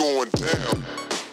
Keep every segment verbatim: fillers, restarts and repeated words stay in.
going down.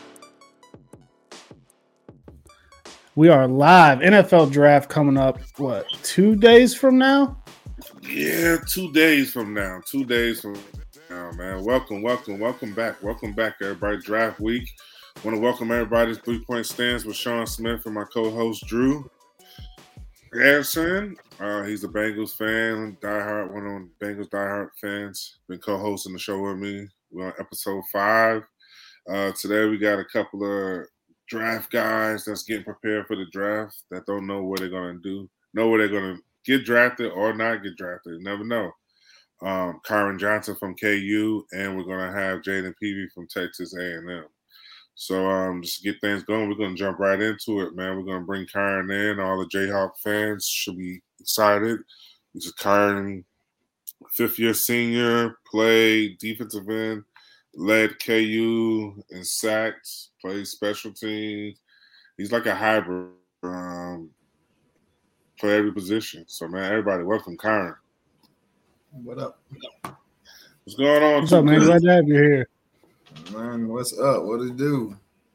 We are live. N F L draft coming up, what, two days from now? Yeah, two days from now. Two days from now, man. Welcome, welcome, welcome back. Welcome back, everybody. Draft week. Want to welcome everybody to Three Point Stands with Sean Smith and my co-host, Drew Harrison. Uh, he's a Bengals fan, diehard, one of the Bengals diehard fans. Been co-hosting the show with me. We're on episode five. Uh, today we got a couple of draft guys that's getting prepared for the draft that don't know what they're going to do, know where they're going to get drafted or not get drafted. You never know. Um, Kyron Johnson from K U, and we're going to have Jaden Peavy from Texas A and M. So um, just to get things going, we're going to jump right into it, man. We're going to bring Kyron in. All the Jayhawk fans should be excited. This is Kyron, fifth-year senior, played defensive end, led K U in sacks, played special teams. He's like a hybrid, um, play every position. So, man, everybody, welcome, Kyron. What up? What's going on? What's up, man? Glad to have you here. Man, what's up? What it do?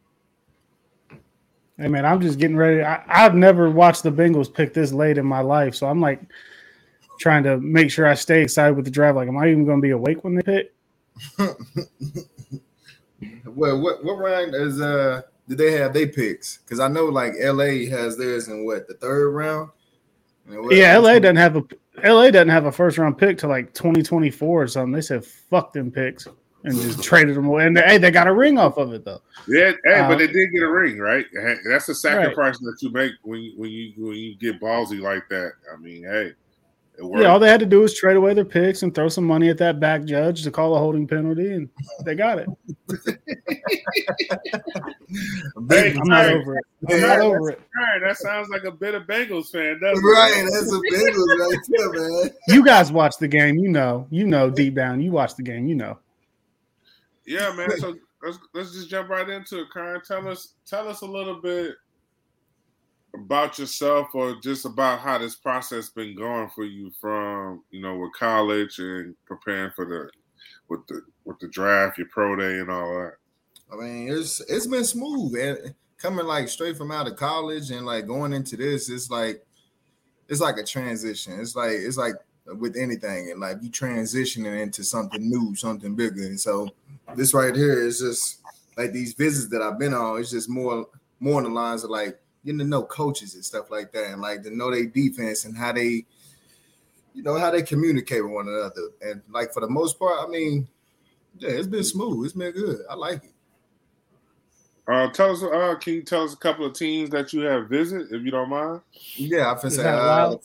Hey, man, I'm just getting ready. I, I've never watched the Bengals pick this late in my life, so I'm like trying to make sure I stay excited with the draft. Like, am I even going to be awake when they pick? Well, what what round is uh did they have they picks? Because I know like L A has theirs in what, the third round? Yeah, L A doesn't have a L A doesn't have a first round pick till like twenty twenty-four or something. They said fuck them picks and just traded them away. And they, hey, they got a ring off of it though. Yeah, hey, um, but they did get a ring, right? That's the sacrifice right. that you make when you, when you when you get ballsy like that. I mean, hey, it worked. Yeah, all they had to do was trade away their picks and throw some money at that back judge to call a holding penalty, and they got it. Hey, I'm not over it. I'm yeah, not over it. Right, that sounds like a bitter Bengals fan, doesn't Right, it? that's a Bengals right there, man. You guys watch the game, you know. You know deep down. You watch the game, you know. Yeah, man. So let's let's just jump right into it, Kyron. Tell us tell us a little bit about yourself, or just about how this process been going for you from, you know, with college and preparing for the with the with the draft, your pro day and all that. I mean, it's it's been smooth, and coming like straight from out of college and like going into this, it's like it's like a transition. It's like it's like with anything, and like you transitioning into something new, something bigger. And so this right here is just like these visits that I've been on. It's just more more on the lines of like getting to know coaches and stuff like that, and like to know their defense and how they, you know, how they communicate with one another. And like for the most part, I mean, yeah, it's been smooth. It's been good. I like it. Uh, tell us, uh, can you tell us a couple of teams that you have visit, if you don't mind? Yeah, I can Is say. that Uh, allowed?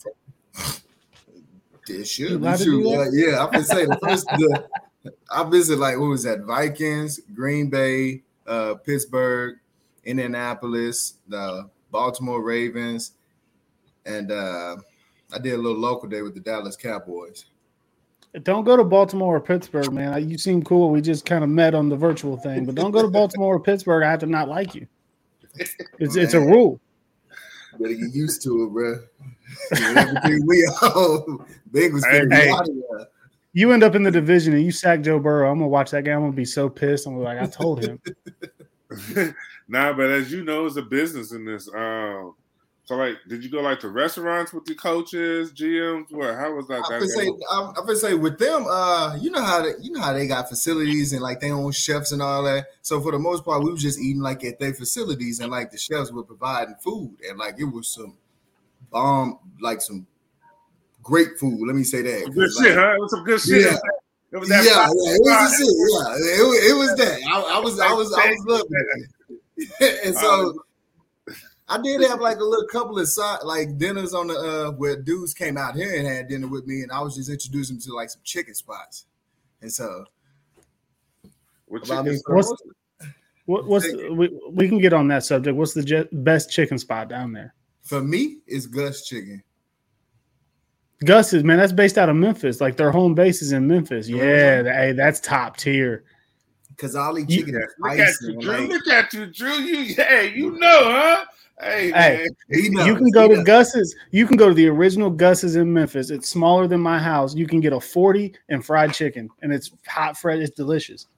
it should You be allowed to true. do that? Uh, yeah, I can say the first. the, I visit like what was that? Vikings, Green Bay, uh, Pittsburgh, Indianapolis, the Baltimore Ravens, and uh, I did a little local day with the Dallas Cowboys. Don't go to Baltimore or Pittsburgh, man. You seem cool. We just kind of met on the virtual thing, but don't go to Baltimore or Pittsburgh. I have to not like you. It's it's a rule. Better get used to it, bro. Everything we all Bengals Hey, finna hey. be out of here. You end up in the division and you sack Joe Burrow. I'm gonna watch that game. I'm gonna be so pissed. I'm like, I told him. Nah, but as you know, it's a business in this. Um, so like, did you go like to restaurants with the coaches, G Ms? What? How was that? I that would say, I would say with them, uh, you know how they, you know how they got facilities and like they own chefs and all that. So for the most part, we was just eating like at their facilities, and like the chefs were providing food, and like it was some bomb, like some great food. Let me say that. good like, shit, huh? It was some good shit. Yeah. It was Yeah, that yeah, five- it was the shit. Yeah, it, was- it was that. I, I was, I was, I was loving it. And so I did have like a little couple of side, like dinners on the uh where dudes came out here and had dinner with me, and I was just introducing them to like some chicken spots. And so, What I mean, chicken for What's most- what, what's the, we we can get on that subject. What's the je- best chicken spot down there? for me, it's Gus Chicken. Gus is, man, that's based out of Memphis. Like their home base is in Memphis. Yeah, that- hey, that's top tier. Because all eat You- chicken is Look at spicy. you, and, Drew. like, Look at you, Drew. You, hey, you know, huh? Hey, Hey, man. he knows, You can go he to knows. Gus's. You can go to the original Gus's in Memphis. It's smaller than my house. You can get a forty and fried chicken, and it's hot, fresh. It's delicious.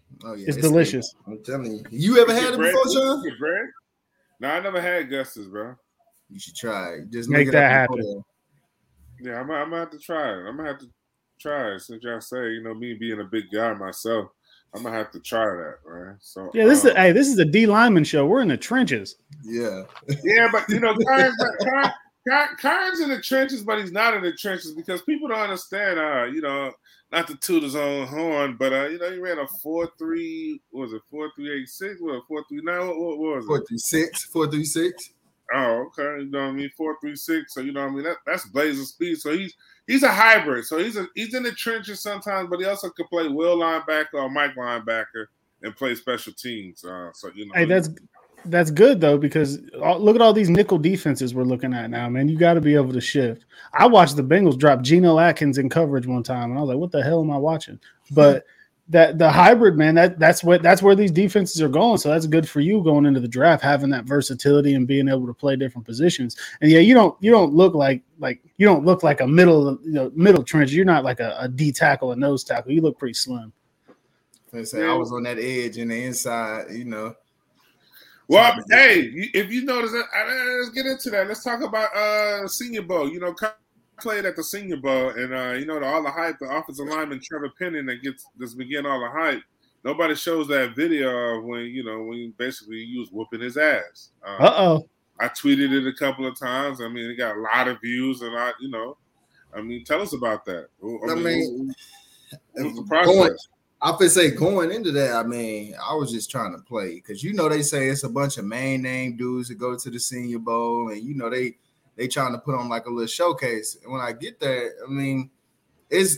Oh yeah, it's, it's delicious. Good. I'm telling you. You ever had it bread? before, John? Bread? No, I never had Gus's, bro. You should try it. Just make look that it up happen. Yeah, I'm, I'm gonna have to try it. I'm gonna have to try it. Since y'all say, you know, me being a big guy myself, I'm gonna have to try that, right? So yeah, this um, is a, hey, this is a D lineman show. We're in the trenches. Yeah, yeah, but you know, Kyron's, Kyron's in the trenches, but he's not in the trenches because people don't understand. Uh, you know, not to toot his own horn, but uh, you know, he ran a four three. What was it? Four three eight six. What? Four three nine. What, what was it? Four three six. Four three six. Oh, okay. You know what I mean? Four three six. So you know what I mean? That, that's blazing speed. So he's he's a hybrid. So he's a he's in the trenches sometimes, but he also could play will linebacker or Mike linebacker and play special teams. Uh, so you know, hey, that's that's good though because all, look at all these nickel defenses we're looking at now, man. You got to be able to shift. I watched the Bengals drop Geno Atkins in coverage one time, and I was like, "What the hell am I watching?" But that the hybrid, man, that that's what that's where these defenses are going. So that's good for you going into the draft, having that versatility and being able to play different positions. And yeah, you don't you don't look like like you don't look like a middle you know middle trench. You're not like a, a D tackle, a nose tackle. You look pretty slim. I say I was on that edge in the inside, you know. Well, hey, if you notice, let's get into that. Let's talk about uh Senior Bowl. You know, played at the Senior Bowl, and uh, you know, the, all the hype, the offensive lineman Trevor Penning that gets this begin all the hype. Nobody shows that video of when you know when basically he was whooping his ass. Um, uh oh. I tweeted it a couple of times. I mean, it got a lot of views, and I, you know, I mean, tell us about that. I, I mean, what was the process? Going, I could say going into that, I mean, I was just trying to play because you know they say it's a bunch of main name dudes that go to the Senior Bowl, and you know they. They trying to put on like a little showcase. And when I get there, I mean, it's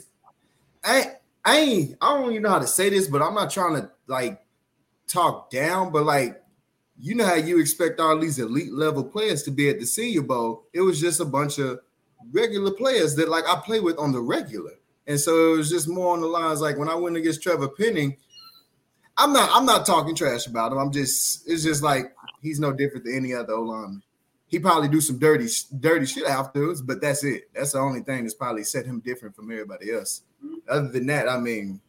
I I ain't I don't even know how to say this, but I'm not trying to like talk down, but like you know how you expect all these elite level players to be at the Senior Bowl. It was just a bunch of regular players that like I play with on the regular. And so it was just more on the lines like when I went against Trevor Penning, I'm not I'm not talking trash about him. I'm just it's just like he's no different than any other O-lineman. He probably do some dirty, dirty shit afterwards, but that's it. That's the only thing that's probably set him different from everybody else. Other than that, I mean,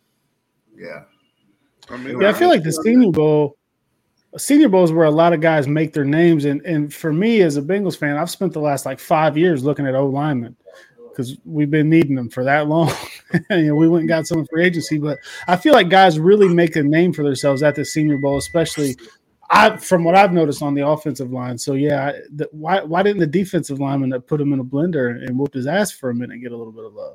yeah. I mean, yeah, I feel like the Senior Bowl, Senior Bowl is where a lot of guys make their names. And, and for me as a Bengals fan, I've spent the last like five years looking at O-linemen because we've been needing them for that long. You know, we went and got some free agency, but I feel like guys really make a name for themselves at the Senior Bowl, especially – I, from what I've noticed on the offensive line. So, yeah, the, why why didn't the defensive lineman that put him in a blender and whooped his ass for a minute get a little bit of love?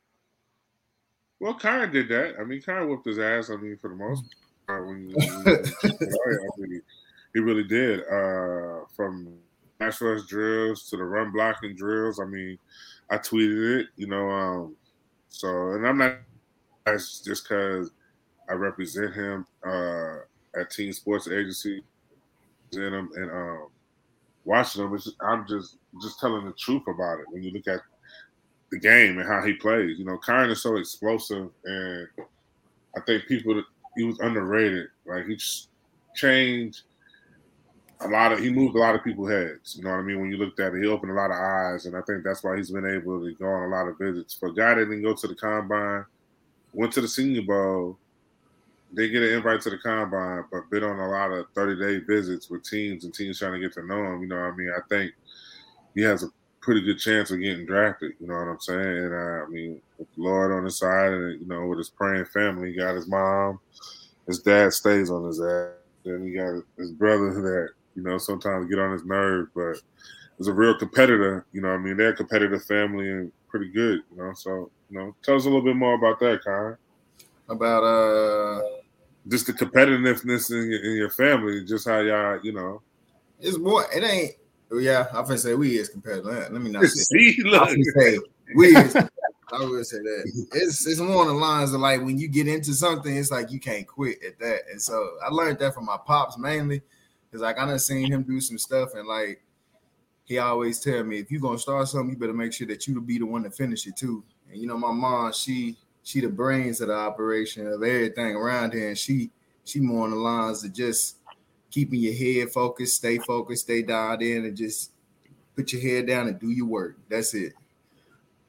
Well, Kyron did that. I mean, Kyron whooped his ass, I mean, for the most part. When, when, when, I mean, he really did. Uh, from pass rush drills to the run blocking drills. I mean, I tweeted it, you know. Um, so, and I'm not just because I represent him uh, at Team Sports Agency in him and um, watching him. It's, I'm just just telling the truth about it. When you look at the game and how he plays, you know, Kyron is so explosive, and I think people he was underrated. Like he changed a lot of, he moved a lot of people's heads. You know what I mean? When you looked at it, he opened a lot of eyes, and I think that's why he's been able to go on a lot of visits. For a guy that didn't go to the combine, went to the Senior Bowl. They get an invite to the combine, but been on a lot of thirty-day visits with teams and teams trying to get to know him. You know what I mean? I think he has a pretty good chance of getting drafted. You know what I'm saying? And uh, I mean, with the Lord on his side and, you know, with his praying family, he got his mom. His dad stays on his ass. Then he got his brother that, you know, sometimes get on his nerves, but is a real competitor. You know what I mean? They're a competitive family and pretty good, you know? So, you know, tell us a little bit more about that, Kyron. About uh, just the competitiveness in your, in your family, just how y'all, you know, it's more. It ain't. Yeah, I'm gonna say we is competitive. Let me not say. See, look. I'm gonna say we is. I would say that it's it's more on the lines of like when you get into something, it's like you can't quit at that. And so I learned that from my pops mainly, because like I done seen him do some stuff, and like he always tell me, if you gonna start something, you better make sure that you be the one to finish it too. And you know, my mom, she. She the brains of the operation of everything around here, and she she more on the lines of just keeping your head focused, stay focused, stay dialed in, and just put your head down and do your work. That's it.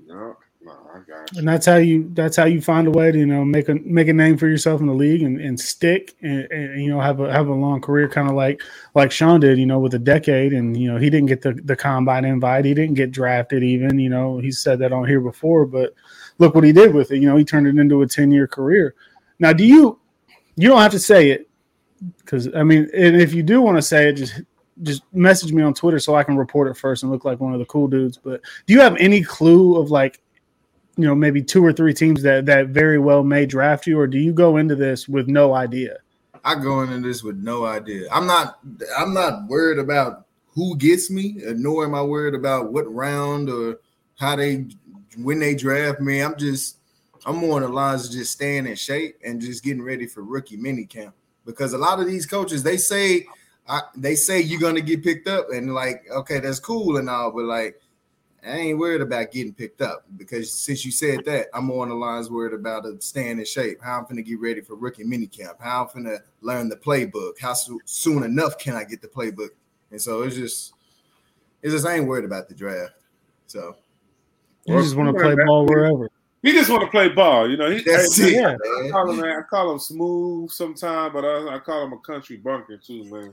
No, no, I got you. And that's how you that's how you find a way to, you know, make a make a name for yourself in the league and, and stick and, and you know have a have a long career, kind of like like Sean did, you know, with a decade. And you know, he didn't get the, the combine invite, he didn't get drafted even, you know, he said that on here before, but look what he did with it. You know, he turned it into a ten-year career. Now, do you you don't have to say it, because I mean, and if you do want to say it, just just message me on Twitter so I can report it first and look like one of the cool dudes. But do you have any clue of, like, you know, maybe two or three teams that, that very well may draft you, or do you go into this with no idea? I go into this with no idea. I'm not I'm not worried about who gets me, nor am I worried about what round or how they when they draft me. I'm just I'm more on the lines of just staying in shape and just getting ready for rookie mini camp. Because a lot of these coaches, they say I, they say you're gonna get picked up, and like, okay, that's cool and all, but like, I ain't worried about getting picked up, because since you said that, I'm more on the lines worried about staying in shape. How I'm gonna get ready for rookie minicamp. How I'm gonna learn the playbook. How so, soon enough can I get the playbook? And so it's just, it's just I ain't worried about the draft. So you just want to play ball wherever. He just want to play ball, you know. He, That's hey, it, man, man. I call him, man. I call him smooth sometimes, but I, I call him a country bunker too, man.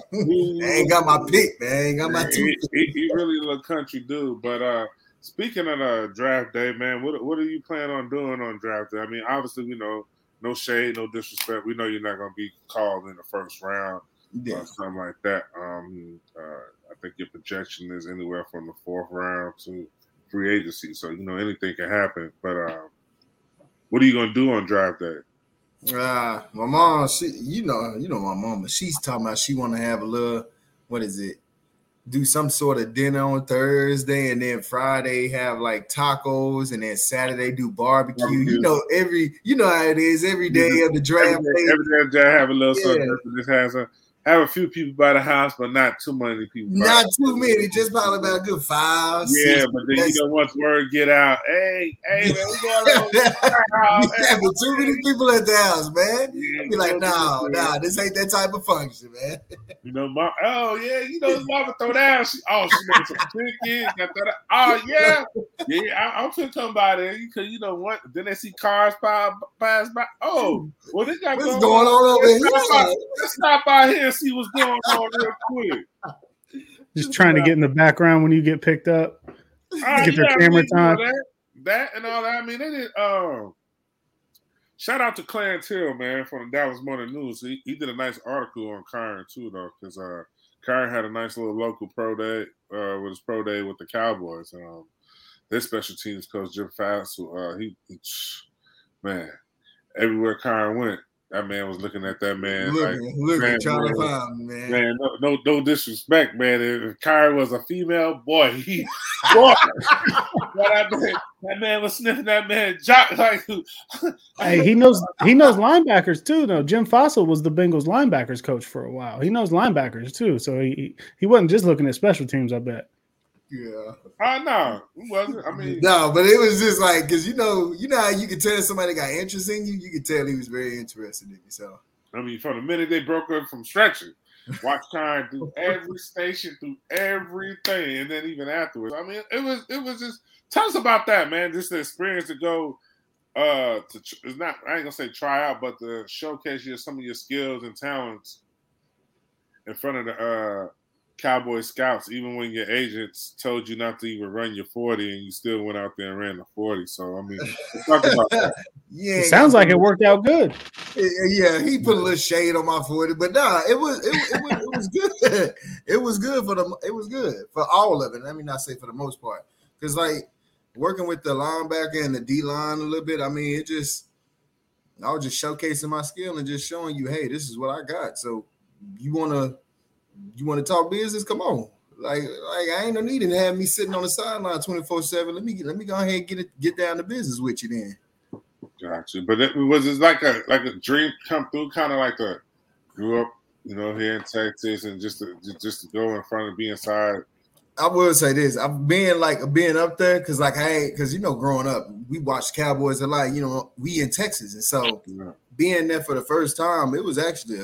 He, I ain't got my pick, man. I ain't got my two. He, he, he really a country dude. But uh, speaking of uh, draft day, man, what what are you planning on doing on draft day? I mean, obviously, you know, no shade, no disrespect. We know you're not going to be called in the first round Yeah. or something like that. Um, uh, I think your projection is anywhere from the fourth round to free agency, so you know anything can happen. But uh, what are you gonna do on draft day? Uh, my mom, she, you know, you know my mama. She's talking about she want to have a little, what is it? Do some sort of dinner on Thursday, and then Friday have like tacos, and then Saturday do barbecue. barbecue. You know, every you know how it is. Every day of the draft every day, day, every day I have a little yeah. something. This has a have a few people by the house, but not too many people. Not too many, just probably about a good five. Yeah, six, but then you know once word get out, hey, hey, man, we got a little yeah, but too many people at the house, man. Yeah, I'll be like, no, no, nah, this ain't that type of function, man. You know, mom, oh yeah, you know, mama throw down. She, oh, she made some chicken. Got that, oh yeah, yeah. I, I'm gonna come by there because you know what? Then they see cars pass, pass by. Oh, well, this got what's going, going on over let's here? Stop by, let's stop by here and see what's going on real quick. Just trying to get in the background when you get picked up. Uh, get yeah, their camera I mean, time. You know, that, that and all that. I mean, they did. Um, shout out to Clarence Hill, man, from the Dallas Morning News. He, he did a nice article on Kyron too, though, because uh, Kyron had a nice little local pro day uh, with his pro day with the Cowboys. Um, their special teams coach Jim Fassel, uh, he, he, man, everywhere Kyron went, that man was looking at that man. Looking, like, looking, man, trying man, to find man. Man, no, no, no disrespect, man. If Kyrie was a female, boy, he, boy, that man, that man was sniffing that man jock like. Hey, he knows he knows linebackers too. Though Jim Fassel was the Bengals linebackers coach for a while. He knows linebackers too, so he he wasn't just looking at special teams. I bet. Yeah. Oh no, it wasn't. I mean, no, but it was just like because you know, you know how you could tell somebody got interest in you. You could tell he was very interested in you. So I mean, from the minute they broke up from stretching, watch Kyron do every station, through everything, and then even afterwards. I mean, it was it was just tell us about that, man. Just the experience to go. Uh, to it's not. I ain't gonna say try out, but to showcase your some of your skills and talents in front of the uh. Cowboy scouts, even when your agents told you not to even run your forty and you still went out there and ran the forty. So, I mean, let's talk about that. Yeah, it sounds like it worked out good. Yeah, he put a little shade on my forty, but nah, it was it, it was it was good. It was good for the it was good for all of it. Let me not say for the most part. Because like working with the linebacker and the D line a little bit, I mean, it just I was just showcasing my skill and just showing you, hey, this is what I got. So you wanna You want to talk business? Come on. Like, like I ain't no need to have me sitting on the sideline twenty-four seven. Let me let me go ahead and get it get down to business with you then. Gotcha. But it was it like a like a dream come through, kind of like a grew up, you know, here in Texas and just to just to go in front and be inside. I will say this. I've been like being up there because like I because you know, growing up, we watched Cowboys a lot, you know, we in Texas. And so yeah. being there for the first time, it was actually a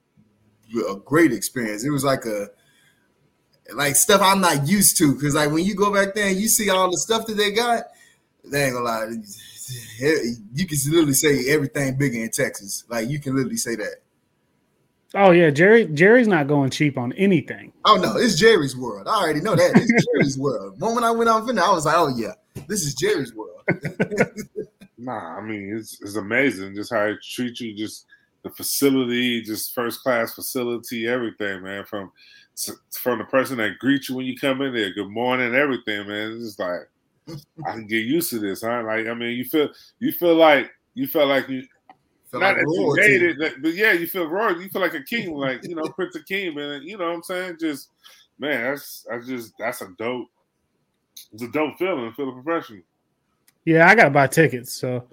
a great experience. It was like a like stuff I'm not used to because like when you go back there and you see all the stuff that they got, They ain't gonna lie. You can literally say everything bigger in Texas. Like you can literally say that. Oh yeah, Jerry. Jerry's not going cheap on anything. Oh no, it's Jerry's world. I already know that. It's Jerry's world. The moment I went off in there, I was like, oh yeah, this is Jerry's world. Nah, I mean it's it's amazing just how it treats you, just the facility, just first class facility, everything, man. From from the person that greets you when you come in there, good morning, everything, man. It's just like I can get used to this, huh? Like I mean, you feel you feel like you felt like you. Feel Not like that you made it, but yeah, you feel royal. You feel like a king, like you know, Prince of King, man. You know what I'm saying? Just man, that's I just that's a dope. It's a dope feeling. Feeling professional. Yeah, I gotta buy tickets, so.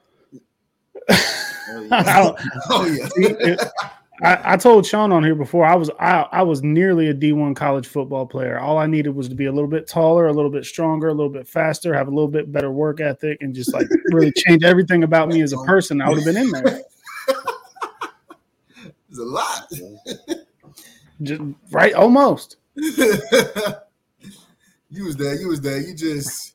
Oh yeah. Oh, yeah. it, I, I told Sean on here before. I was I, I was nearly a D one college football player. All I needed was to be a little bit taller, a little bit stronger, a little bit faster, have a little bit better work ethic, and just like really change everything about me as a person. I would have been in there. There's a lot. Just right, almost. You was there. You was there. You just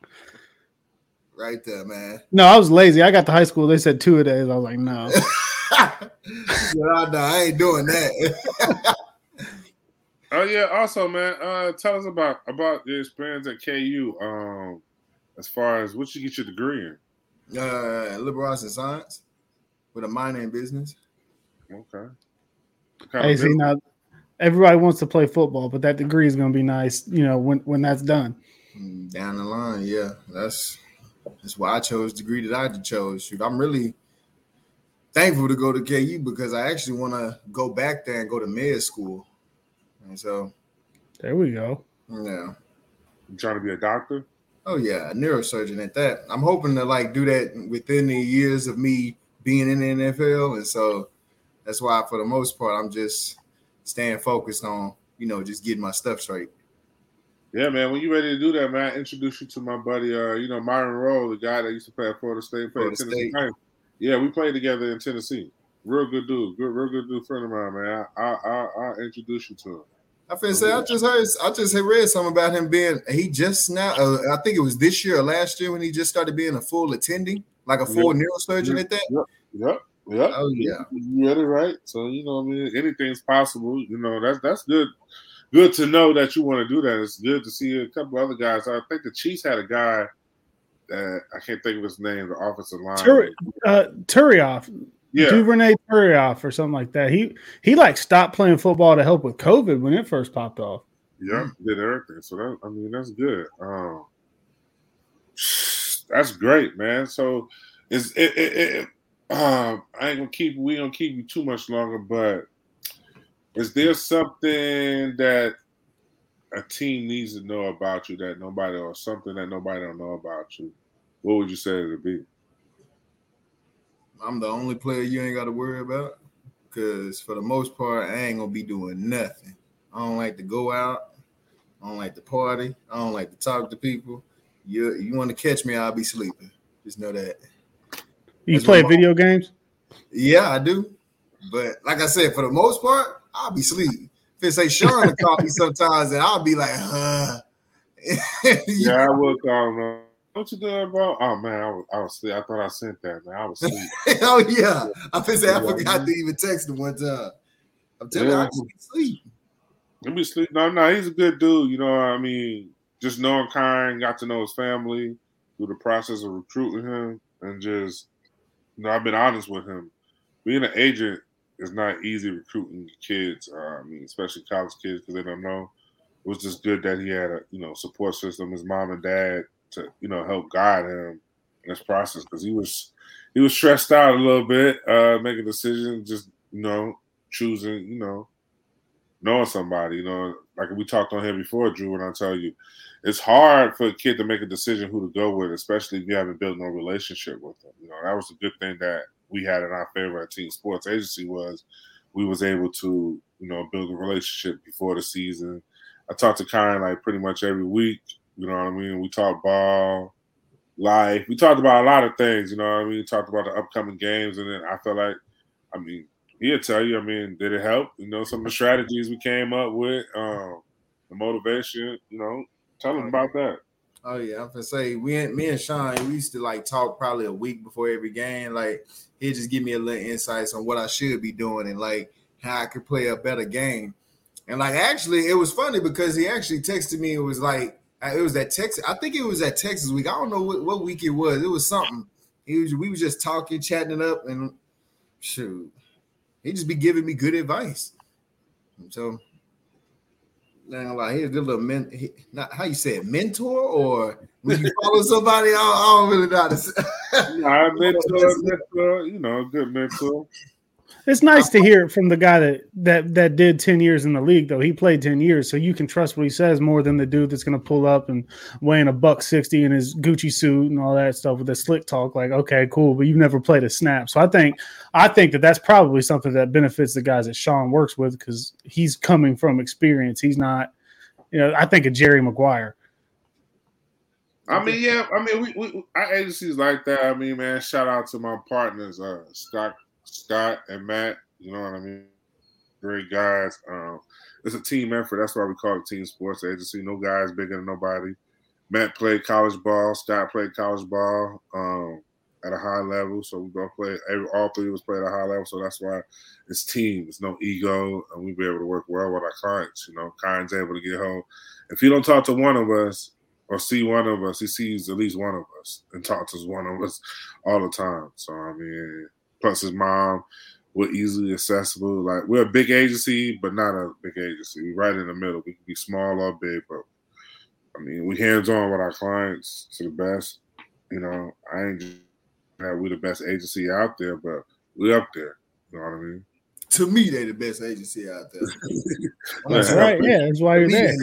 right there, man. No, I was lazy. I got to high school. They said two a days. I was like, no. Said, oh, no, I ain't doing that. Oh yeah. Also, man, uh, tell us about about your experience at K U. Um, as far as what you get your degree in. Uh, liberal arts and science with a minor in business. Okay. Hey, see now, everybody wants to play football, but that degree is going to be nice, you know, when when that's done. Down the line, yeah, that's that's why I chose the degree that I chose. Shoot, I'm really thankful to go to K U because I actually want to go back there and go to med school. And so, there we go. Yeah. You trying to be a doctor? Oh yeah, a neurosurgeon at that. I'm hoping to like do that within the years of me being in the N F L, and so that's why, for the most part, I'm just staying focused on, you know, just getting my stuff straight. Yeah, man. When you ready to do that, man, I introduce you to my buddy, uh, you know, Myron Rowe, the guy that used to play at Florida State, played at Tennessee. State. Yeah, we played together in Tennessee. Real good dude, good, real good dude friend of mine, man. I, I, I, I'll introduce you to him. I finna say, I just heard, I just had read something about him being. He just now, uh, I think it was this year or last year when he just started being a full attending, like a full yep. neurosurgeon yep. at that. Yep. Yep. Yep. Oh yeah. You read it right. So you know, I mean, anything's possible. You know, that's that's good. Good to know that you want to do that. It's good to see a couple other guys. I think the Chiefs had a guy that I can't think of his name, the offensive line. Tur- uh, Turioff. Yeah. Duvernay Turioff or something like that. He he like stopped playing football to help with COVID when it first popped off. Yeah, did everything. So that I mean that's good. Um, that's great, man. So is it, it, it um I ain't gonna keep we gonna keep you too much longer, but is there something that a team needs to know about you that nobody or something that nobody don't know about you? What would you say it would be? I'm the only player you ain't got to worry about because for the most part, I ain't going to be doing nothing. I don't like to go out. I don't like to party. I don't like to talk to people. You you want to catch me, I'll be sleeping. Just know that. You That's play video games? Yeah, I do. But like I said, for the most part, I'll be sleeping. If it say Sean to call me sometimes, and I'll be like, huh. Yeah, I will call him. What you doing, bro? Oh man, I was, I was asleep. I thought I sent that, man. I was asleep. Oh yeah, I been say I forgot to even text him one time. I'm telling yeah. you, I just be asleep. Let me sleep. No, no, he's a good dude. You know, I mean, just knowing Kyron, got to know his family through the process of recruiting him, and just, you know, I've been honest with him. Being an agent is not easy recruiting kids. Uh, I mean, especially college kids because they don't know. It was just good that he had a, you know, support system. His mom and dad to, you know, help guide him in this process because he was he was stressed out a little bit, uh, making decisions, just, you know, choosing, you know, knowing somebody, you know, like we talked on here before, Drew, and I tell you, it's hard for a kid to make a decision who to go with, especially if you haven't built no relationship with them. You know, that was a good thing that we had in our favor at Team Sports Agency was we was able to, you know, build a relationship before the season. I talked to Kyron like pretty much every week. You know what I mean? We talked ball, life. We talked about a lot of things, you know what I mean? We talked about the upcoming games, and then I felt like, I mean, he'll tell you, I mean, did it help? You know, some of the strategies we came up with, um, the motivation, you know, tell him about that. Oh yeah, I'm gonna say we, me and Sean, we used to like talk probably a week before every game. Like he'd just give me a little insights on what I should be doing and like how I could play a better game. And like actually, it was funny because he actually texted me. It was like it was that Texas. I think it was that Texas week. I don't know what, what week it was. It was something. He was, we was just talking, chatting it up, and shoot, he just be giving me good advice. So. Now, like he's a good little men. He, not how you say it, mentor, or when you follow somebody, I don't, I don't really know how to say. Nah, mentor, mentor, you know, a good mentor. It's nice to hear it from the guy that that that did ten years in the league, though. He played ten years, so you can trust what he says more than the dude that's going to pull up and weighing a buck sixty in his Gucci suit and all that stuff with the slick talk. Like, okay, cool, but you've never played a snap. So I think I think that that's probably something that benefits the guys that Sean works with because he's coming from experience. He's not, you know, I think of Jerry Maguire. I mean, yeah, I mean, we, we our agencies like that. I mean, man, shout out to my partners, uh, Scott. Scott and Matt, you know what I mean? Great guys. Um, it's a team effort. That's why we call it Team Sports Agency. No guys bigger than nobody. Matt played college ball. Scott played college ball um, at a high level. So we both played. All three of us played at a high level. So that's why it's team. It's no ego, and we be able to work well with our clients. You know, Kyron's able to get home. If you don't talk to one of us or see one of us, he sees at least one of us and talks to one of us all the time. So I mean. Plus his mom, we're easily accessible. Like we're a big agency, but not a big agency. We're right in the middle. We can be small or big, but I mean, we hands on with our clients to the best. You know, I ain't just that we're the best agency out there, but we up there. You know what I mean? To me, they the best agency out there. That's right. Yeah, that's why you're there.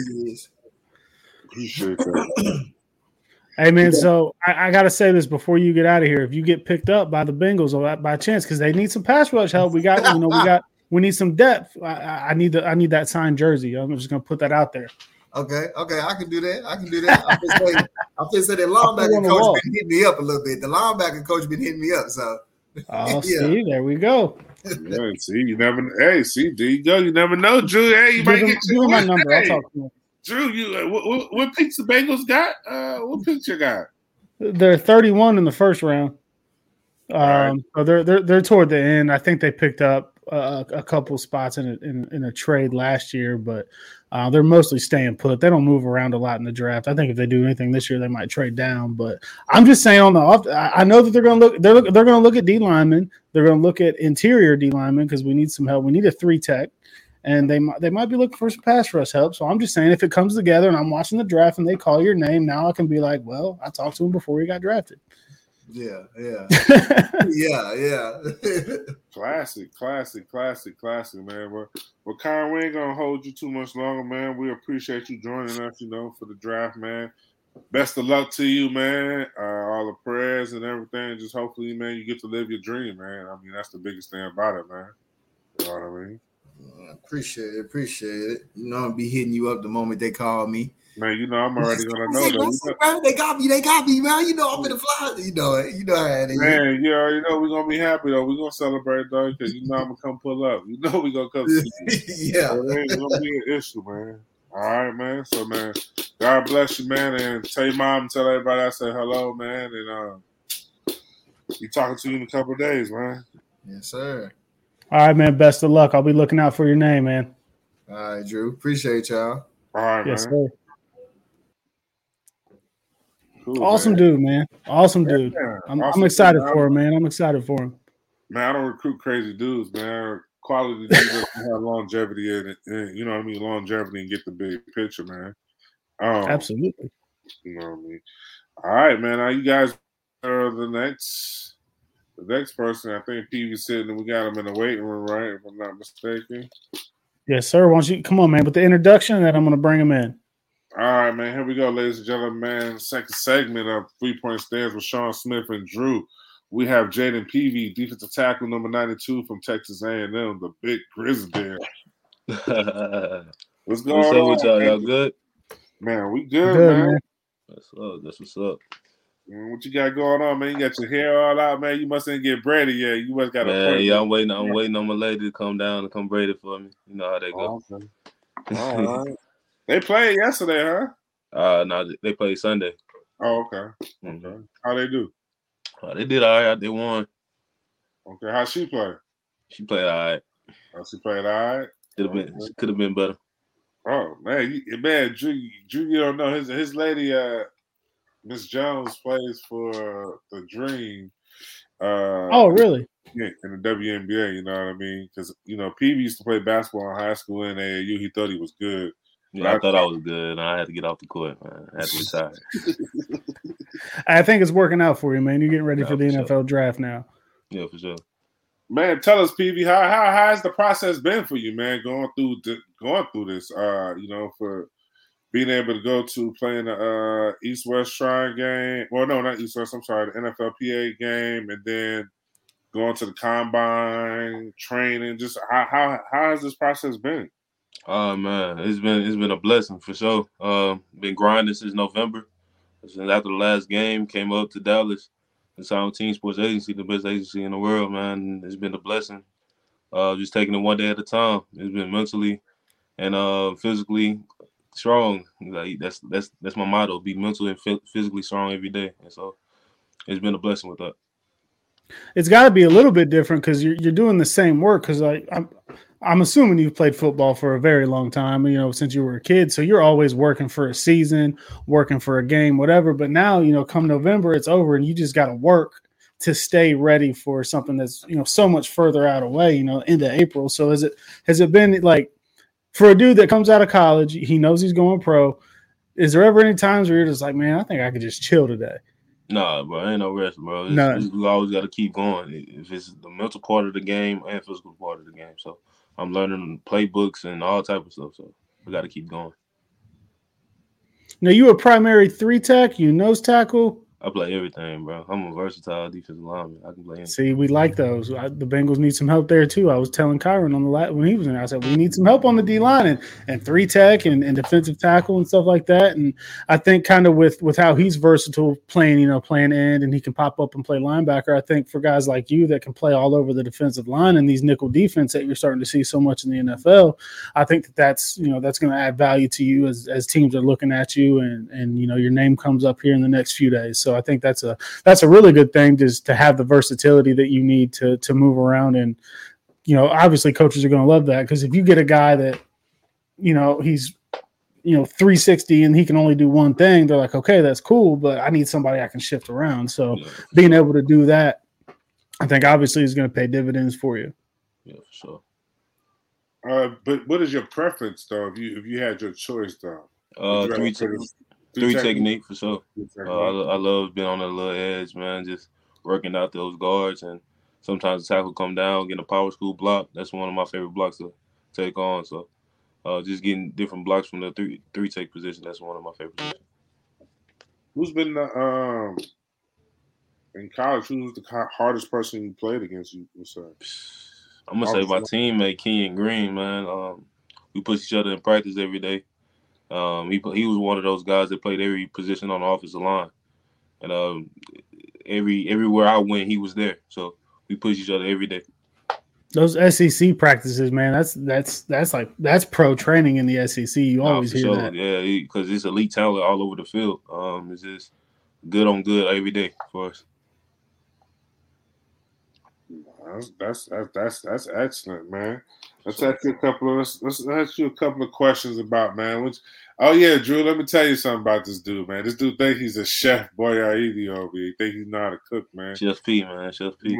Appreciate that. Hey man, so I, I got to say this before you get out of here. If you get picked up by the Bengals or by chance, because they need some pass rush help, we got you know we got we need some depth. I, I need the I need that signed jersey. I'm just gonna put that out there. Okay, okay, I can do that. I can do that. I'm just saying, I'm just saying that linebacker coach been hitting me up a little bit. The linebacker coach been hitting me up. So, oh, yeah. See, there we go. Yeah, see, you never. Hey, see, there you go. You never know, Drew. Hey, you give might him, get give him my number. Hey. I'll talk to him. Drew, you uh, what, what, what picks the Bengals got? Uh, what picks you got? They're thirty-one in the first round. Um, right. So they're they're they're toward the end. I think they picked up uh, a couple spots in a, in, in a trade last year, but uh, they're mostly staying put. They don't move around a lot in the draft. I think if they do anything this year, they might trade down. But I'm just saying on the off. I know that they're going to look. They're they're going to look at D linemen. They're going to look at interior D linemen because we need some help. We need a three tech. And they might they might be looking for some pass rush help. So I'm just saying, if it comes together and I'm watching the draft and they call your name, now I can be like, well, I talked to him before he got drafted. Yeah, yeah, yeah, yeah. Classic, classic, classic, classic, man. Well, well, Kyron, we ain't gonna hold you too much longer, man. We appreciate you joining us, you know, for the draft, man. Best of luck to you, man. Uh, all the prayers and everything. Just hopefully, man, you get to live your dream, man. I mean, that's the biggest thing about it, man. You know what I mean? Appreciate it, appreciate it. You know, I'll be hitting you up the moment they call me. Man, you know I'm already gonna know that. Man, they got me, they got me, man. You know I'm in the fly. You know it. You know how it is. Man, you already know we're gonna be happy though. We're gonna celebrate though, because you know I'm gonna come pull up. You know we're gonna come see you. Yeah. So it ain't gonna be an issue, man. All right, man. So man, God bless you, man, and tell your mom and tell everybody I said hello, man, and uh be talking to you in a couple of days, man. Yes, sir. All right, man. Best of luck. I'll be looking out for your name, man. All right, Drew. Appreciate y'all. All right, yes, man. Sir. Cool, awesome man. dude, man. Awesome dude. Yeah, I'm, awesome I'm excited dude. for him, man. I'm excited for him. Man, I don't recruit crazy dudes, man. Quality dudes that have longevity in it, and, you know what I mean? Longevity and get the big picture, man. Um, Absolutely. You know what I mean? All right, man. Now you guys are the next the next person. I think P V sitting and we got him in the waiting room, right? If I'm not mistaken. Yes, sir. Why don't you come on, man, with the introduction, and then I'm gonna bring him in. All right, man. Here we go, ladies and gentlemen, man. Second segment of Three Point Stands with Sean Smith and Drew. We have Jaden Peavy, defensive tackle number ninety-two from Texas A and M, the big Grizzly Bear. What's going what's on? Up with y'all? Y'all good? Man, we good, good man. man. That's up. That's what's up. Man, what you got going on, man? You got your hair all out, man. You mustn't get Brady yet. You must got man, a yeah, I'm waiting. I'm waiting on my lady to come down and come braid it for me. You know how they go. Oh, okay. All right. They played yesterday, huh? Uh, no, they played Sunday. Oh, okay. Mm-hmm. Okay. How they do? Uh, they did all right. They won. Okay. How she play? She played all right. Oh, she played all right. Could have been. She could have been better. Oh man, you, man, Drew, Drew, you don't know his his lady, uh, Miss Jones plays for the Dream. Uh, Oh, really? Yeah, in the W N B A. You know what I mean? Because you know, P V used to play basketball in high school and A A U. He thought he was good. Yeah, I, I thought I was good, and I had to get off the court, man. I had to retire. I think it's working out for you, man. You're getting ready Yeah, for the for N F L sure. draft now. Yeah, for sure. Man, tell us, P V, how how how has the process been for you, man? Going through going through this, uh, you know, for being able to go to playing the uh, East West Shrine game. Well, no, not East West. I'm sorry, the N F L P A game, and then going to the combine, training. Just how how how has this process been? Oh man, it's been it's been a blessing for sure. Uh, been grinding since November. Since after the last game, came up to Dallas and signed with Team Sports Agency, the best agency in the world, man. And it's been a blessing. Uh, just taking it one day at a time. It's been mentally and uh, physically strong. Like that's that's that's my motto: be mentally and physically strong every day. And so it's been a blessing with that. It's got to be a little bit different because you're you're doing the same work. Because like I'm, I'm assuming you've played football for a very long time. You know, since you were a kid, so you're always working for a season, working for a game, whatever. But now, you know, come November, it's over, and you just got to work to stay ready for something that's, you know, so much further out away. You know, into April. So has it has it been like for a dude that comes out of college, he knows he's going pro? Is there ever any times where you're just like, man, I think I could just chill today? Nah, bro, ain't no rest, bro. It's, No. it's, we always got to keep going. If it's the mental part of the game and physical part of the game, so I'm learning playbooks and all type of stuff. So we got to keep going. Now you a primary three tech, you nose tackle. I play everything, bro. I'm a versatile defensive lineman. I can play anything. See, we like those. I, the Bengals need some help there too. I was telling Kyron on the la- when he was in there, I said we need some help on the D line and, and three tech and, and defensive tackle and stuff like that. And I think kind of with with how he's versatile, playing you know playing end and he can pop up and play linebacker. I think for guys like you that can play all over the defensive line and these nickel defense that you're starting to see so much in the N F L, I think that that's you know that's going to add value to you as as teams are looking at you and and you know your name comes up here in the next few days. So I think that's a that's a really good thing, just to have the versatility that you need to to move around. And you know, obviously, coaches are going to love that because if you get a guy that you know he's you know three sixty and he can only do one thing, they're like, okay, that's cool, but I need somebody I can shift around. So Yeah, being sure. able to do that, I think obviously is going to pay dividends for you. Yeah, for sure. Uh, but what is your preference though? If you if you had your choice though, Uh, Would you three, rather play te- this- three technique? technique for sure. Three technique? Uh, I, lo- I love being on that little edge, man. Just working out those guards, and sometimes the tackle come down, getting a power school block. That's one of my favorite blocks to take on. So, uh, just getting different blocks from the three three take position. That's one of my favorite positions. Who's been the um in college? Who's the ca- hardest person you played against? You would say? I'm gonna say my teammate Kenyon Green, man. Um, we push each other in practice every day. Um, he he was one of those guys that played every position on the offensive line, and um, every everywhere I went, he was there. So we push each other every day. Those S E C practices, man, that's that's that's like that's pro training in the S E C. You Nah, always for hear sure. that. Yeah, because it's elite talent all over the field. Um, it's just good on good every day for us. That's that's that's that's, that's excellent, man. Let's ask you a couple of let's, let's ask you a couple of questions about man. Which, oh yeah, Drew. Let me tell you something about this dude, man. This dude think he's a chef, boy. I eat over here. He think he's not a cook, man. Chef P, man. Chef P.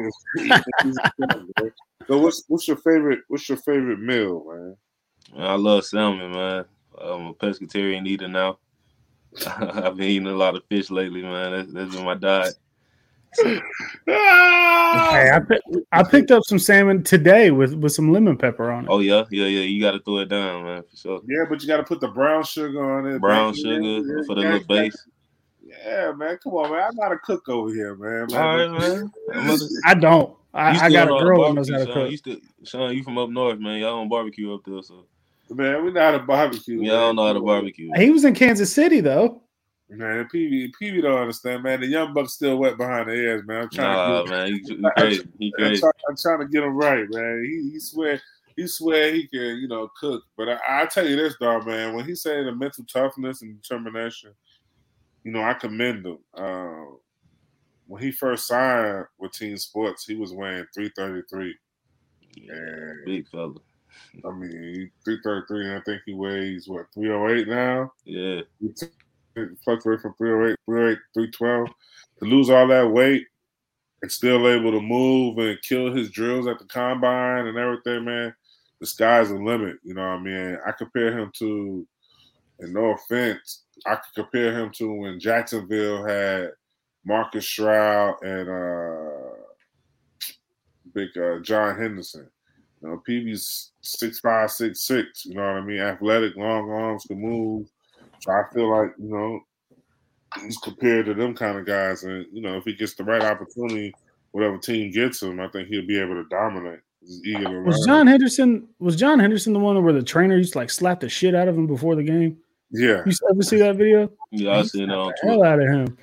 So what's what's your favorite what's your favorite meal, man? Man, I love salmon, man. I'm a pescatarian eater now. I've been eating a lot of fish lately, man. That's, that's been my diet. Hey, I, pick, I picked up some salmon today with, with some lemon pepper on it. Oh yeah, yeah, yeah. You got to throw it down, man, for sure. Yeah, but you got to put the brown sugar on it. Brown man. sugar Yeah, for the yeah, little base. Yeah, man. Come on, man. I'm not a cook over here, man. man. All right, man. I'm gonna- I don't. You I, I still got know a how to girl that knows how to barbecue, Sean. cook. You still, Sean, you from up north, man. Y'all don't barbecue up there, so Man, we know how to barbecue. y'all don't man. know how to barbecue. He was in Kansas City though. Man, P V, P V don't understand, man. The young buck's still wet behind the ears, man. I'm trying Nah, to get, man, he, he crazy. He I'm, crazy. try, I'm trying to get him right, man. He, he swear he swear he can, you know, cook. But I, I tell you this, dog, man. When he say the mental toughness and determination, you know, I commend him. Uh, when he first signed with Team Sports, he was weighing three thirty-three. Yeah, and, big fella. I mean, three thirty-three, and I think he weighs, what, three oh eight now? Yeah. He fluctuated from three oh eight, three oh eight, three twelve. To lose all that weight and still able to move and kill his drills at the combine and everything, man, the sky's the limit. You know what I mean? I compare him to, and no offense, I could compare him to when Jacksonville had Marcus Stroud and uh, big uh, John Henderson. You know, P V's six five, six six, you know what I mean? Athletic, long arms, can move. So I feel like, you know, he's compared to them kind of guys. And, you know, if he gets the right opportunity, whatever team gets him, I think he'll be able to dominate. He's eager to was learn. John Henderson was John Henderson the one where the trainer used to like slap the shit out of him before the game? Yeah. You ever see that video? Yeah, I seen it on the hell out of him.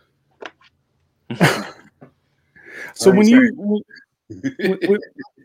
So I when ain't you when, when,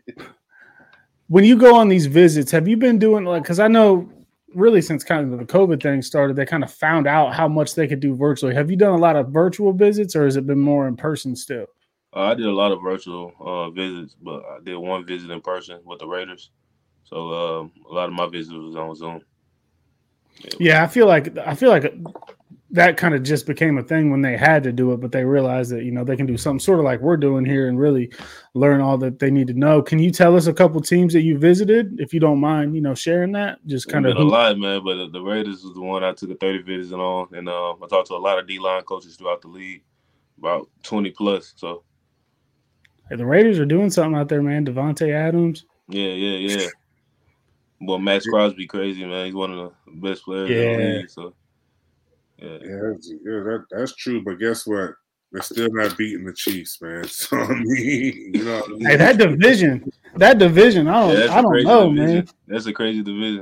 when you go on these visits, have you been doing like, because I know really since kind of the COVID thing started, they kind of found out how much they could do virtually. Have you done a lot of virtual visits, or has it been more in person still? Uh, I did a lot of virtual uh, visits, but I did one visit in person with the Raiders. So um, a lot of my visits was on Zoom. Yeah, yeah I feel like I feel like that kind of just became a thing when they had to do it, but they realized that, you know, they can do something sort of like we're doing here and really learn all that they need to know. Can you tell us a couple teams that you visited, if you don't mind, you know, sharing that? Just kind of a lot, man. But the, the Raiders was the one I took a thirty visits on, and uh, I talked to a lot of D-line coaches throughout the league, about twenty plus. So hey, the Raiders are doing something out there, man. Devontae Adams. Yeah, yeah, yeah. Well, Max Crosby, crazy, man. He's one of the best players yeah. in the league. So. Yeah, yeah, that's, yeah that, that's true. But guess what? They're still not beating the Chiefs, man. So I mean, you know, I mean? Hey, that division, that division, I don't, yeah, I don't know, division. man. That's a crazy division.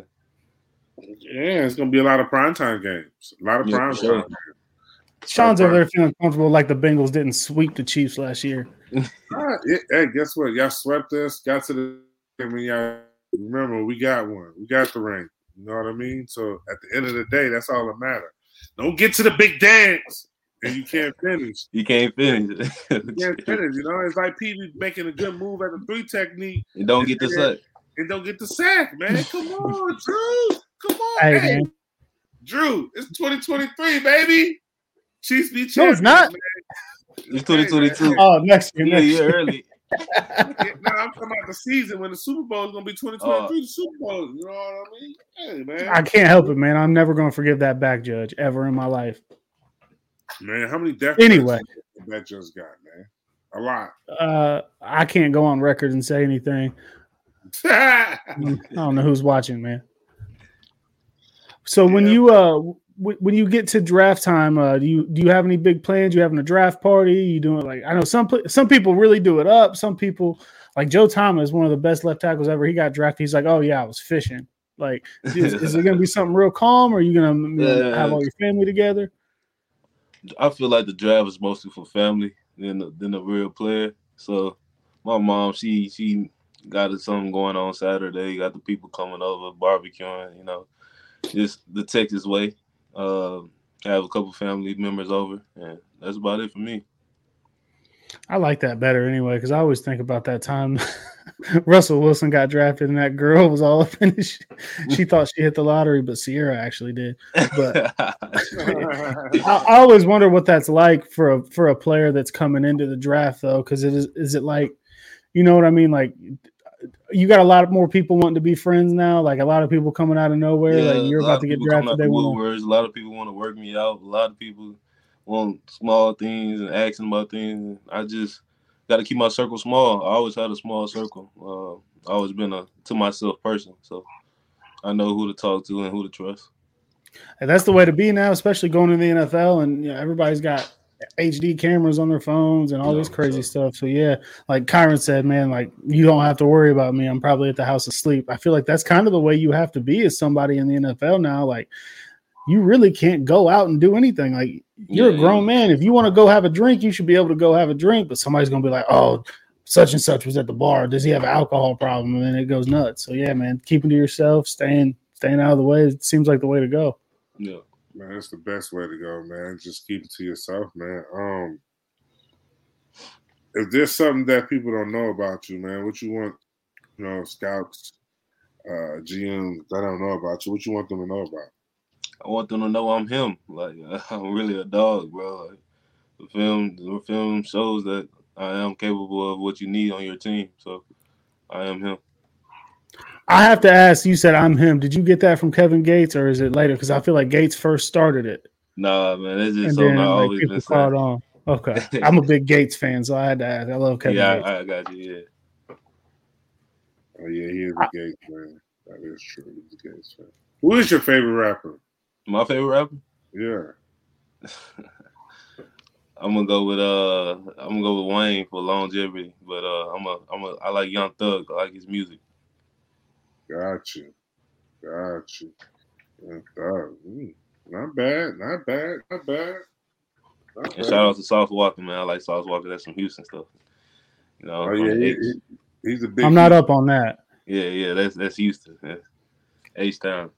Yeah, it's gonna be a lot of primetime games. A lot of yeah, primetime sure. games. Sean's over there feeling comfortable, like the Bengals didn't sweep the Chiefs last year. uh, yeah, hey, guess what? Y'all swept us. Got to the. I mean, y'all remember we got one. We got the ring. You know what I mean? So at the end of the day, that's all that matters. Don't get to the big dance and you can't finish. You can't finish. You can't finish. You know, it's like P B making a good move at the three technique. And don't get the sack. And don't get the sack, man. Come on, Drew. Come on, hey, hey. Man. Drew. It's twenty twenty-three, baby. Chiefs be champions. No, it's not. Man. It's twenty twenty-two. Oh, next year. Yeah, Next yeah, year. early. No, I'm talking about the season when the Super Bowl is gonna be twenty twenty-three. Uh, the Super Bowl, you know what I mean? Hey, man. I can't help it, man. I'm never gonna forgive that back judge ever in my life. Man, how many death anyway that just got, man? A lot. Uh, I can't go on record and say anything. I don't know who's watching, man. So yeah. when you uh w- when you get to draft time, uh, do you do you have any big plans? You having a draft party? You doing like I know some some people really do it up. Some people like Joe Thomas, one of the best left tackles ever. He got drafted. He's like, oh yeah, I was fishing. Like, is, is it gonna be something real calm, or are you gonna you know, have all your family together? I feel like the draft is mostly for family than the, than the real player. So my mom, she she got something going on Saturday. Got the people coming over, barbecuing. You know, just the Texas way. Uh, have a couple family members over, and that's about it for me. I like that better anyway, because I always think about that time Russell Wilson got drafted and that girl was all up in his, she thought she hit the lottery, but Sierra actually did. But I, I always wonder what that's like for a for a player that's coming into the draft, though, because it is is it like, you know what I mean? Like, you got a lot of more people wanting to be friends now. Like a lot of people coming out of nowhere. Yeah, like you're about to get drafted. They want to. A lot of people want to work me out. A lot of people want small things and asking about things. I just got to keep my circle small. I always had a small circle. Uh, I always been a to myself person, so I know who to talk to and who to trust. And that's the way to be now, especially going to the N F L. And you know, everybody's got H D cameras on their phones and all yeah, this crazy so. stuff. So yeah, like Kyron said, man, like you don't have to worry about me. I'm probably at the house asleep. I feel like that's kind of the way you have to be as somebody in the N F L now. Like you really can't go out and do anything. Like you're yeah, a grown yeah. man. If you want to go have a drink, you should be able to go have a drink. But somebody's gonna be like, oh, such and such was at the bar. Does he have an alcohol problem? And then it goes nuts. So yeah, man, keeping to yourself, staying staying out of the way, it seems like the way to go. Yeah. Man, that's the best way to go, man. Just keep it to yourself, man. Um, if there's something that people don't know about you, man, what you want, you know, scouts, uh, G Ms that don't know about you, what you want them to know about? I want them to know I'm him. Like I'm really a dog, bro. Like, the film, the film shows that I am capable of what you need on your team. So I am him. I have to ask. You said I'm him. Did you get that from Kevin Gates, or is it later? Because I feel like Gates first started it. Nah, man, it's just and something then, I like, always people been caught saying. on. Okay, I'm a big Gates fan, so I had to ask. I love Kevin yeah, Gates. I, I got you. Yeah. Oh yeah, he is a Gates fan. That is true. He's a Gates fan. Who is your favorite rapper? My favorite rapper? Yeah. I'm gonna go with uh, I'm gonna go with Wayne for longevity, but uh, I'm a, I'm a, I like Young Thug. I like his music. Got you, got you. Young Thug, mm, not bad, not bad, not bad. Not and bad. shout out to Sauce Walker, man. I like Sauce Walker. That's some Houston stuff. You know, oh yeah, he, he, he's a big. I'm not up on that. Yeah, yeah, that's that's Houston. H Town.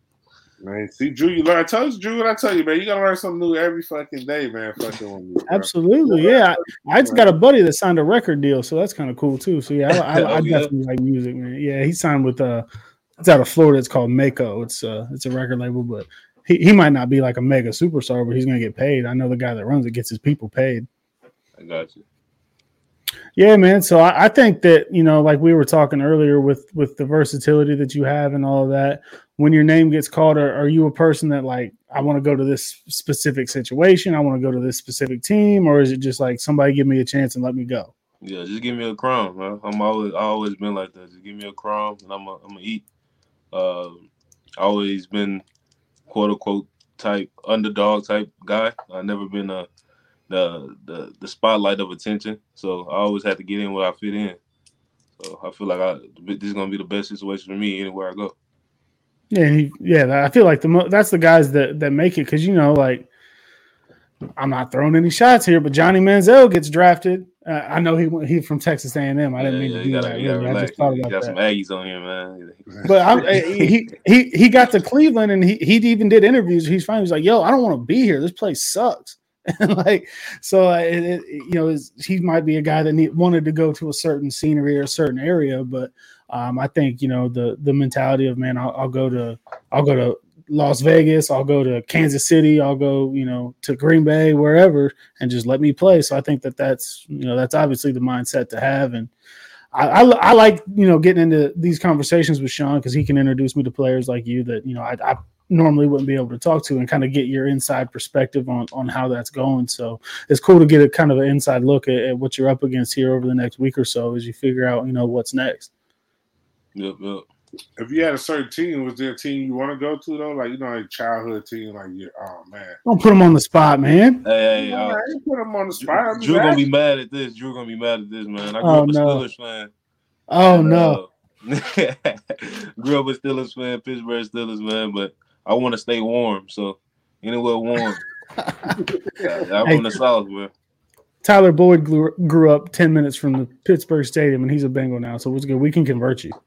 Man, see, Drew, you learn. I told you, Drew, what I tell you, man. You gotta learn something new every fucking day, man. Fucking with me, bro. Absolutely, yeah. I, I just got a buddy that signed a record deal, so that's kind of cool too. So yeah, I, I, I oh, yeah? definitely like music, man. Yeah, he signed with uh, it's out of Florida. It's called Mako. It's uh, it's a record label, but he, he might not be like a mega superstar, but he's gonna get paid. I know the guy that runs it gets his people paid. I got you. Yeah, man. So I, I think that, you know, like we were talking earlier with with the versatility that you have and all of that, when your name gets called, are, are you a person that like, I want to go to this specific situation, I want to go to this specific team, or is it just like somebody give me a chance and let me go? Yeah, just give me a crumb, man. I'm always I always been like that. Just give me a crumb and I'm a, I'm gonna eat. Uh, always been quote unquote type underdog type guy. I've never been a the the the spotlight of attention. So I always had to get in where I fit in. So I feel like I this is gonna be the best situation for me anywhere I go. Yeah, he, yeah. I feel like the mo- that's the guys that that make it, because you know, like, I'm not throwing any shots here, but Johnny Manziel gets drafted. Uh, I know he he's from Texas A and M. I didn't yeah, mean yeah, to do gotta, that. You Really. I just thought about got that. some Aggies on here, man. But I'm, he he he got to Cleveland and he he even did interviews. He's fine. He's like, "Yo, I don't want to be here. This place sucks." And like, so uh, it, it, you know, he might be a guy that need, wanted to go to a certain scenery or a certain area, but um, I think, you know, the the mentality of, man, I'll, I'll go to I'll go to Las Vegas, I'll go to Kansas City, I'll go, you know, to Green Bay, wherever, and just let me play. So I think that that's, you know, that's obviously the mindset to have. And I, I, I like, you know, getting into these conversations with Sean, because he can introduce me to players like you that, you know, I, I normally wouldn't be able to talk to, and kind of get your inside perspective on, on how that's going. So it's cool to get a kind of an inside look at, at what you're up against here over the next week or so as you figure out, you know, what's next. Yep, yep. If you had a certain team, was there a team you want to go to though? Like, you know, like childhood team, like, yeah, oh man. Don't put him on the spot, man. Hey, hey, No, uh, I ain't put him on the spot. I'm Drew just gonna be asking. mad at this. Drew gonna be mad at this, man. I grew Oh, up a no. Steelers fan. Oh, And, no. uh, grew up a Steelers fan, Pittsburgh Steelers, man, but I want to stay warm. So anywhere warm. I'm Hey, from the South, man. Tyler Boyd grew, grew up ten minutes from the Pittsburgh Stadium, and he's a Bengal now. So it's good. We can convert you.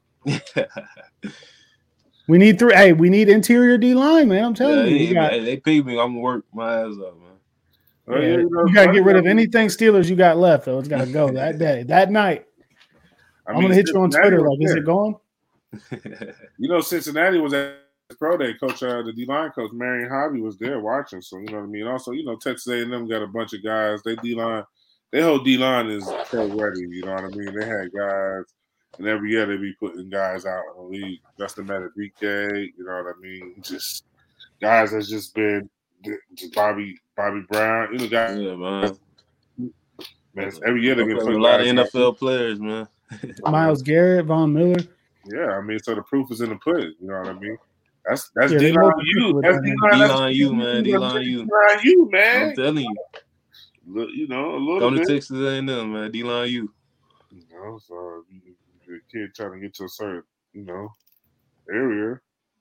We need three. Hey, we need interior D line, man. I'm telling yeah, you. hey, You got, hey, they paid me. I'm gonna work my ass off, man. Oh, yeah, yeah, you know, you got to get rid of funny, anything Steelers you got left, though. It's got to go that day, that night. I I'm mean, going to hit you on Cincinnati Twitter. was Like, is there. it going? You know, Cincinnati was at the pro day. Coach, uh, the D line coach, Marion Hobby, was there watching. So you know what I mean. Also, you know, Texas A and M got a bunch of guys. They D line, their whole D line is pro ready. You know what I mean. They had guys, and every year they be putting guys out in the league. Justin Madubuike, you know what I mean. Just guys that's just been just Bobby Bobby Brown. You know, guys. Yeah, man. Man, every year they I'm get playing put with a lot of guys N F L out. players, man. Miles Garrett, Von Miller. Yeah, I mean, so the proof is in the pudding. You know what I mean? That's that's Yeah, they D-line both you. with That's that. D-line. That's D-line you, man. D-line you. D-line you, I'm man. telling you. Look, you know, a little Go to bit. Texas A and M, man. D-line you. You know, so you, you're a kid trying to get to a certain, you know, area.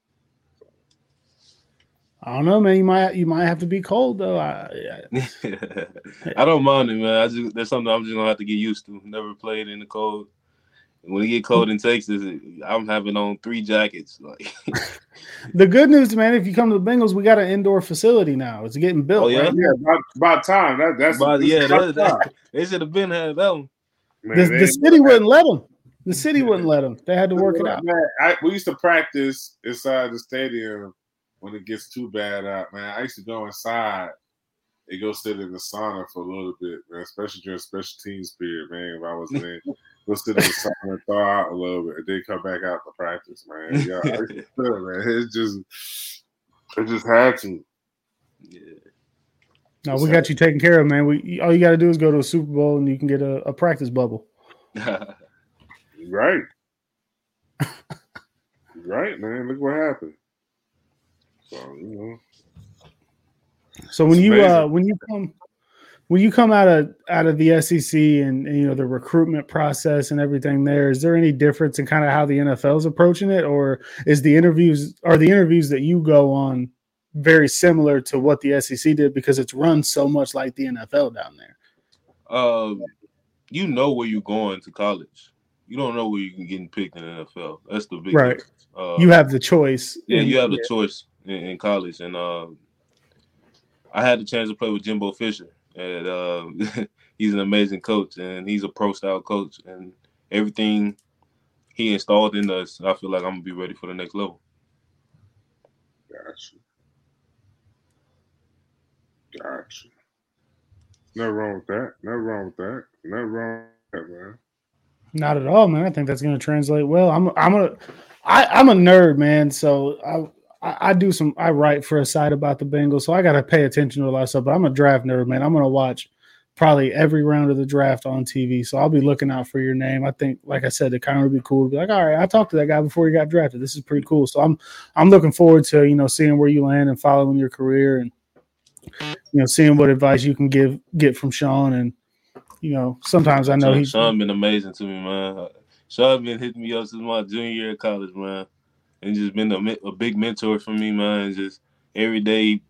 I don't know, man. You might you might have to be cold though. I, I don't mind it, man. I just there's something I'm just gonna have to get used to. Never played in the cold, When it get cold in Texas, I'm having on three jackets. Like the good news, man, if you come to the Bengals, we got an indoor facility now. It's getting built. Oh, yeah? Right? Yeah, about, about time. That, that's but, yeah, that, that, that, they should have been had that one. man, the, they, the city wouldn't let them. The city wouldn't let them. They had to work it out. Man, I, we used to practice inside the stadium when it gets too bad out, man. I used to go inside and go sit in the sauna for a little bit, man, especially during special teams period, man. If I was in, go sit in the sauna and thaw out a little bit and then come back out to practice, man. Yeah, I used to do it, man. It's just, it just had to. Yeah. No, we got you taken care of, man. We all you got to do is go to a Super Bowl and you can get a, a practice bubble. Right. Right, man. Look what happened. So, you know. So when It's you amazing. uh when you come when you come out of out of the S E C and, and you know the recruitment process and everything there, is there any difference in kind of how the N F L is approaching it, or is the interviews are the interviews that you go on very similar to what the S E C did because it's run so much like the N F L down there? Um, you know where you're going to college. You don't know where you can get picked in the N F L. That's the big Right. difference. Uh, You have the choice. yeah, and- you have the choice in, in college, and um, I had the chance to play with Jimbo Fisher, and uh, he's an amazing coach, and he's a pro style coach, and everything he installed in us, I feel like I'm gonna be ready for the next level. Gotcha. Gotcha. Nothing wrong with that. Nothing wrong with that. Nothing wrong with that, man. Not at all, man. I think that's going to translate well. I'm I'm a I, I'm a nerd, man. So I, I I do some I write for a site about the Bengals, so I got to pay attention to a lot of stuff. But I'm a draft nerd, man. I'm going to watch probably every round of the draft on T V. So I'll be looking out for your name. I think, like I said, it kind of would be cool to be like, all right, I talked to that guy before he got drafted. This is pretty cool. So I'm I'm looking forward to you know seeing where you land and following your career and you know seeing what advice you can give get from Sean and. You know, sometimes I know Sean, he's Sean been amazing to me, man. Sean been hitting me up since my junior year of college, man, and just been a, a big mentor for me, man. Just every day,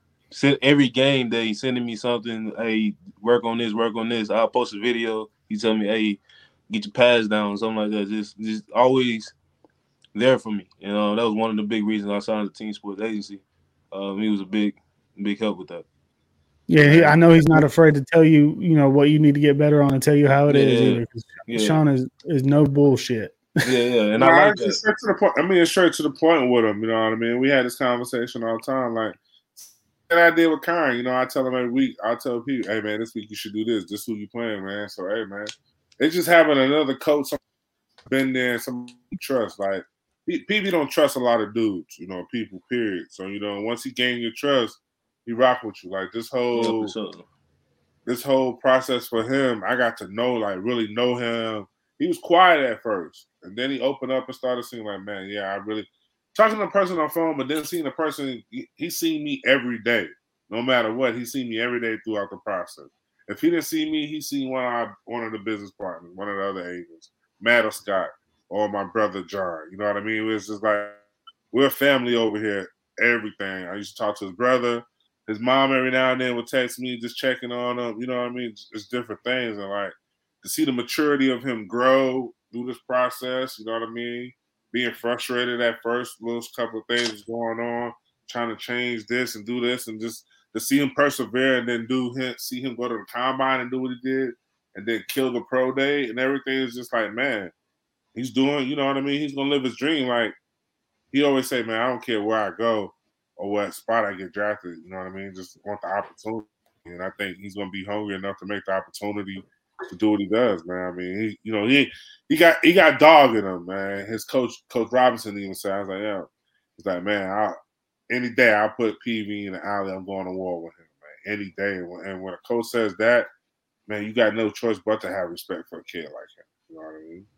every game day, he's sending me something. Hey, work on this, work on this. I'll post a video. He tell me, hey, get your pads down, something like that. Just, just always there for me. You know, that was one of the big reasons I signed the Team Sports Agency. Um, he was a big, big help with that. Yeah, he, I know he's not afraid to tell you, you know, what you need to get better on and tell you how it yeah, is either. Yeah. Sean is is no bullshit. Yeah, yeah, and no, I like it's that. straight to the point. I mean, it's straight to the point with him. You know what I mean? We had this conversation all the time. Like, that I did with Kyron. You know, I tell him every week. I tell people, hey man, this week you should do this. This who you playing, man. So hey man, it's just having another coach been there, some trust. Like people don't trust a lot of dudes. You know, people. Period. So you know, once he gain your trust, he rock with you. Like this whole. Yeah, for sure. This whole process for him, I got to know, like, really know him. He was quiet at first, and then he opened up and started seeing, like, man, yeah, I really talking to a person on the phone, but then seeing the person, he, he seen me every day, no matter what. He seen me every day throughout the process. If he didn't see me, he seen one of our, one of the business partners, one of the other agents, Matt or Scott, or my brother John. You know what I mean? It was just like we're a family over here. Everything. I used to talk to his brother. His mom every now and then would text me, just checking on him. You know what I mean? It's, it's different things. And, like, to see the maturity of him grow through this process, you know what I mean? Being frustrated at first, those couple of things going on, trying to change this and do this, and just to see him persevere and then do him, see him go to the combine and do what he did, and then kill the pro day and everything is just like, man, he's doing, you know what I mean? He's going to live his dream. Like, he always say, man, I don't care where I go or what spot I get drafted, you know what I mean? Just want the opportunity. And I think he's going to be hungry enough to make the opportunity to do what he does, man. I mean, he, you know, he he got he got dog in him, man. His coach, Coach Robinson, even said, I was like, yeah. He's like, man, I'll, any day I'll put P V in the alley. I'm going to war with him, man. Any day. And when a coach says that, man, you got no choice but to have respect for a kid like him. You know what I mean?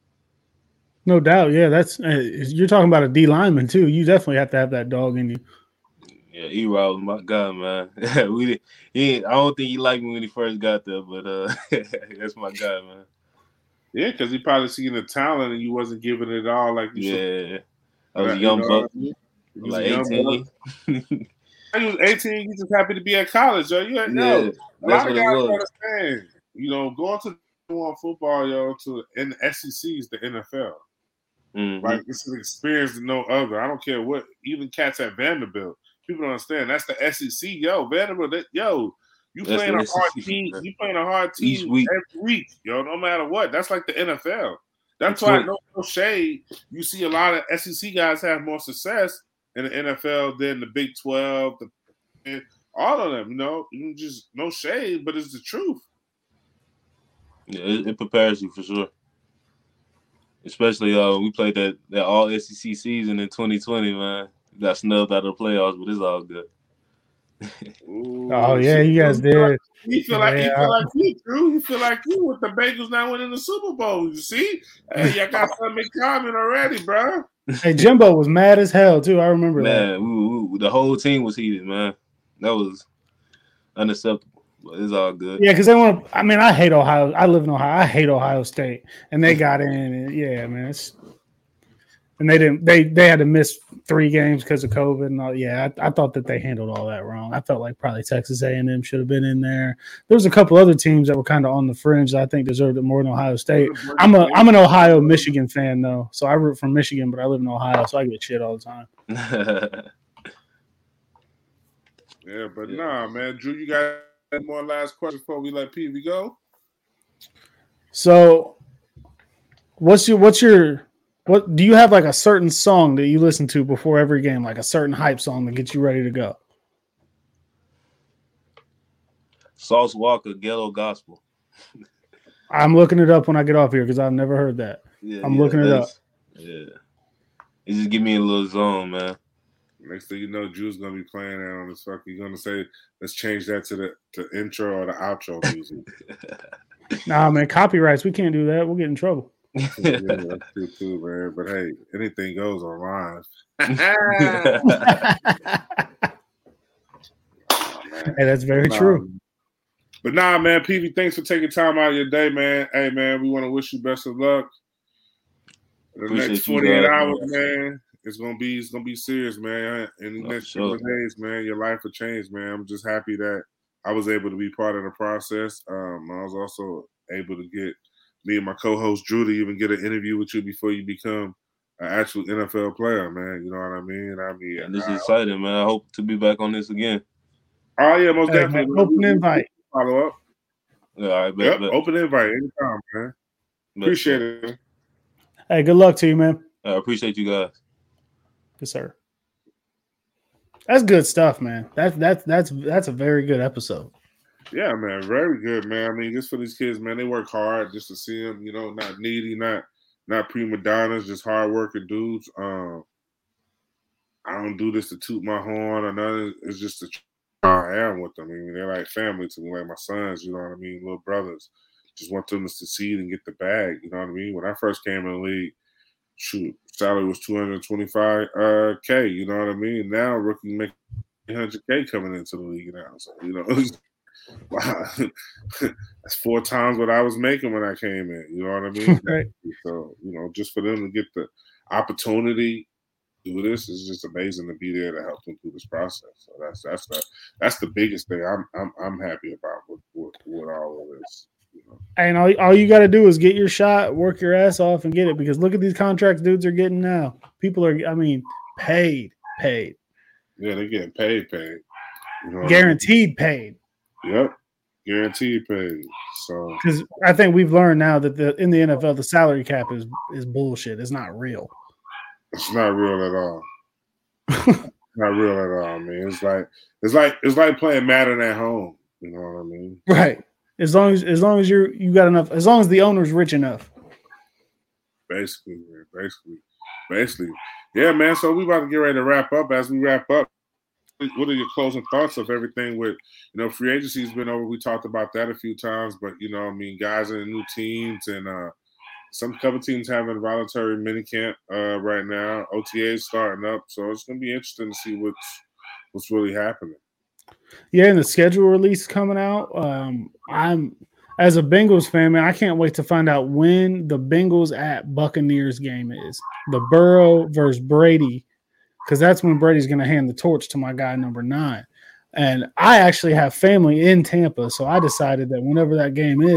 No doubt. Yeah, that's uh, you're talking about a D lineman too. You definitely have to have that dog in you. Yeah, E-Rod was my guy, man. we did, he, I don't think he liked me when he first got there, but uh, that's my guy, man. Yeah, because he probably seen the talent and you wasn't giving it all like you yeah. should. I was a young you know buck, I mean? like eighteen. He was eighteen. He just happy to be at college, yo. You, yeah, yo, a that's lot of what guys it was. understand. You know, going to want football, yo, to in the S E C is the N F L. Mm-hmm. Like this is an experience to no other. I don't care what, even cats at Vanderbilt. People don't understand. That's the S E C, yo. Vanderbilt, that, yo, you That's playing a the hard S E C, team. man. You playing a hard team Each week. every week, yo. No matter what, that's like the N F L. That's It's why what- no, no shade. You see a lot of S E C guys have more success in the N F L than the Big twelve, the all of them. You know, you just no shade, but it's the truth. Yeah, it, it prepares you for sure. Especially uh, we played that, that all S E C season in twenty twenty, man. Got snubbed out of the playoffs, but it's all good. Ooh, Oh yeah, you guys you feel like- did. You feel like you Yeah. feel like you, Drew. You feel like you with the Bengals now winning the Super Bowl. You see, hey, y'all got something in common already, bro. Hey, Jimbo was mad as hell too. I remember that. Man, we, we, the whole team was heated, man. That was unacceptable, but it's all good. Yeah, because they want to. I mean, I hate Ohio. I live in Ohio. I hate Ohio State, and they got in. And yeah, man. It's, and they didn't. They they had to miss three games because of COVID and all. Yeah, I, I thought that they handled all that wrong. I felt like probably Texas A and M should have been in there. There was a couple other teams that were kind of on the fringe that I think deserved it more than Ohio State. I'm a I'm an Ohio Michigan fan though, so I root for Michigan, but I live in Ohio, so I get shit all the time. Yeah, but nah, man. Drew, you got any more last questions before we let P V go? So, what's your what's your what do you have like a certain song that you listen to before every game, like a certain hype song that gets you ready to go? Sauce Walker, Ghetto Gospel. I'm looking it up when I get off here because I've never heard that. Yeah, I'm yeah, looking it up. that's- Yeah. It just give me a little zone, man. Next thing you know, Drew's gonna be playing that on this fucking. You're gonna say, "Let's change that to the to intro or the outro music." Nah, man, copyrights. We can't do that. We'll get in trouble. Yeah, that's true too, man. But hey, anything goes online. Hey, that's very Nah, true. But nah, man, P V, thanks for taking time out of your day, man. Hey, man, we want to wish you best of luck. The Appreciate next you forty-eight guys, hours, man. man, it's gonna be it's gonna be serious, man. In the Oh, next for couple sure. of days, man, your life will change, man. I'm just happy that I was able to be part of the process. Um, I was also able to get me and my co-host Drew to even get an interview with you before you become an actual N F L player, man. You know what I mean? I mean, And this uh, is exciting, man. I hope to be back on this again. oh yeah, most Hey, definitely. man, open invite. Follow up. Yeah, all right, bet, Yep, bet, open invite anytime, man. bet, Appreciate bet. it. Hey, good luck to you, man. I appreciate you guys. Yes, sir. That's good stuff, man. That's that's that's that's a very good episode. Yeah, man, very good, man. I mean, just for these kids, man, they work hard just to see them, you know, not needy, not not prima donnas, just hard working dudes. Um, I don't do this to toot my horn or nothing. It's just to try I am with them. I mean, they're like family to me, like my sons. You know what I mean? Little brothers. Just want them to succeed and get the bag. You know what I mean? When I first came in the league, shoot, salary was two hundred twenty-five uh, K. You know what I mean? Now rookie make eight hundred K coming into the league now. So you know, wow, that's four times what I was making when I came in. You know what I mean? Right. So you know, just for them to get the opportunity to do this is just amazing to be there to help them through this process. So that's that's the that's the biggest thing I'm I'm I'm happy about with with, with all of this. You know? And all, all you got to do is get your shot, work your ass off, and get it. Because look at these contracts dudes are getting now. People are, I mean, paid, paid, Yeah, they're getting paid, paid. You know what I mean? guaranteed paid. Yep, guaranteed paid. So Because I think we've learned now that the in the N F L the salary cap is is bullshit. It's not real. it's not real at all. Not real at all, man. It's like it's like it's like playing Madden at home. You know what I mean? Right. As long as as long as you're you got enough, as long as the owner's rich enough. Basically, man. Basically, basically, yeah, man. So we about to get ready to wrap up. As we wrap up, what are your closing thoughts of everything with, you know, free agency's been over. We talked about that a few times, but you know, I mean, guys in the new teams and uh, some couple teams having voluntary minicamp uh, right now. O T A is starting up, so it's gonna be interesting to see what's what's really happening. Yeah, and the schedule release coming out. Um, I'm as a Bengals fan, man, I can't wait to find out when the Bengals at Buccaneers game is. The Burrow versus Brady, because that's when Brady's going to hand the torch to my guy number nine. And I actually have family in Tampa, so I decided that whenever that game is,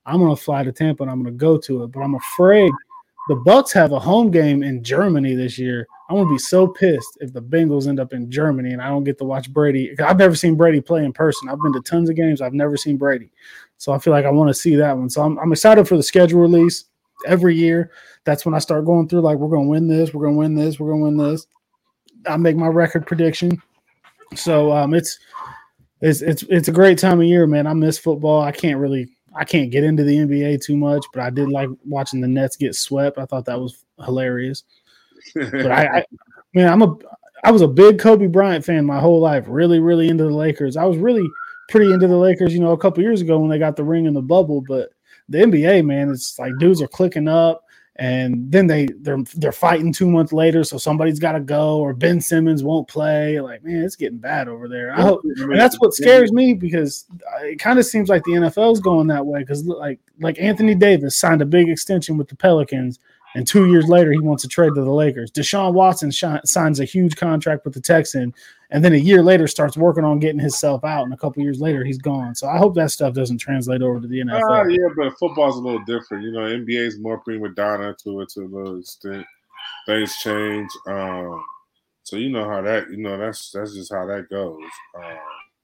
I'm going to fly to Tampa and I'm going to go to it. But I'm afraid the Bucs have a home game in Germany this year. I'm going to be so pissed if the Bengals end up in Germany and I don't get to watch Brady. I've never seen Brady play in person. I've been to tons of games. I've never seen Brady. So I feel like I want to see that one. So I'm, I'm excited for the schedule release every year. That's when I start going through, like, we're going to win this, we're going to win this, we're going to win this. I make my record prediction. So um, it's it's it's it's a great time of year, man. I miss football. I can't really I can't get into the N B A too much, but I did like watching the Nets get swept. I thought that was hilarious. But I, I man, I'm a I was a big Kobe Bryant fan my whole life. Really, really into the Lakers. I was really pretty into the Lakers, you know, a couple years ago when they got the ring in the bubble. But the N B A, man, it's like dudes are clicking up. And then they they're they're fighting two months later, so somebody's got to go, or Ben Simmons won't play. Like, man, it's getting bad over there. I hope, and that's what scares me because it kind of seems like the N F L is going that way. Because like like Anthony Davis signed a big extension with the Pelicans, and two years later he wants to trade to the Lakers. Deshaun Watson sh- signs a huge contract with the Texans, and then a year later starts working on getting himself out, and a couple years later he's gone. So I hope that stuff doesn't translate over to the N F L. Uh, yeah, but football's a little different. You know, N B A is more prima donna to it to a little extent. Things change. Um, so you know how that, you know, that's that's just how that goes. Um,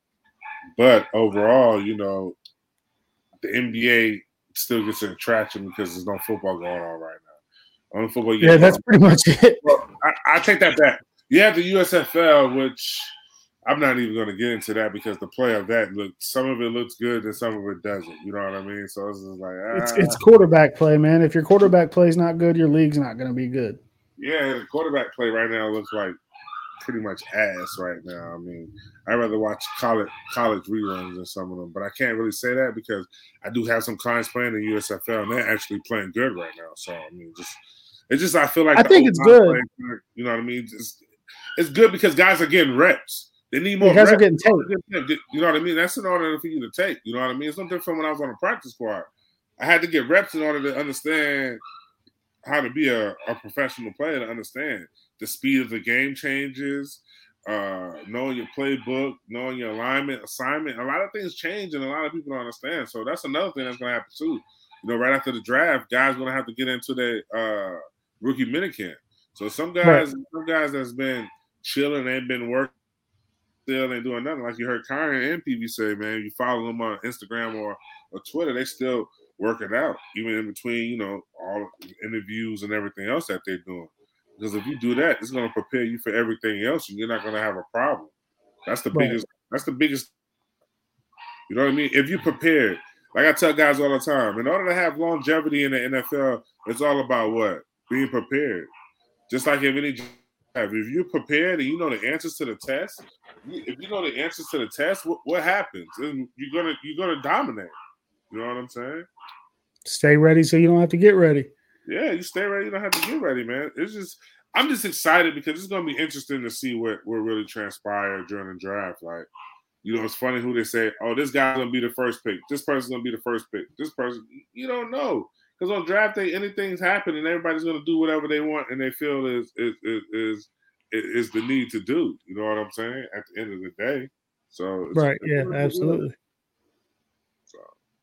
but overall, you know, the N B A still gets an attraction because there's no football going on right now. Only football yeah, that's pretty much it. Well, I, I take that back. You have the U S F L, which I'm not even going to get into that because the play of that looks, some of it looks good and some of it doesn't. You know what I mean? So it's just like ah. it's it's quarterback play, man. If your quarterback play is not good, your league's not going to be good. Yeah, the quarterback play right now looks like pretty much ass right now. I mean, I'd rather watch college college reruns than some of them, but I can't really say that because I do have some clients playing in U S F L and they're actually playing good right now. So I mean, just it's just I feel like I think it's good. Play, you know what I mean? It's, it's good because guys are getting reps. They need more. Yeah, guys reps. are getting tape. You know what I mean? That's in order for you to take. You know what I mean? It's no different when I was on a practice squad. I had to get reps in order to understand how to be a, a professional player, to understand the speed of the game changes, uh, knowing your playbook, knowing your alignment, assignment. A lot of things change and a lot of people don't understand. So that's another thing that's going to happen too. You know, right after the draft, guys going to have to get into their uh, rookie minicamp. So some guys, right. some guys that's been chilling, they've been working, still ain't doing nothing. Like you heard Kyron and P V say, man, you follow them on Instagram or, or Twitter, they still work it out, even in between, you know, all interviews and everything else that they're doing. Because if you do that, it's going to prepare you for everything else, and you're not going to have a problem. That's the right. biggest. That's the biggest. You know what I mean? If you're prepared, like I tell guys all the time, in order to have longevity in the N F L, it's all about what? Being prepared. Just like if any, if you're prepared and you know the answers to the test, if you know the answers to the test, what, what happens? And you're gonna you're gonna dominate. You know what I'm saying? Stay ready so you don't have to get ready. Yeah, you stay ready. You don't have to get ready, man. It's just I'm just excited because it's gonna be interesting to see what what really transpired during the draft. Like, you know, it's funny who they say, oh, this guy's gonna be the first pick. This person's gonna be the first pick. This person, you don't know. Because on draft day, anything's happening, and everybody's going to do whatever they want, and they feel is is, is is is the need to do. You know what I'm saying? At the end of the day, so it's, right, it's yeah, absolutely. Good. So,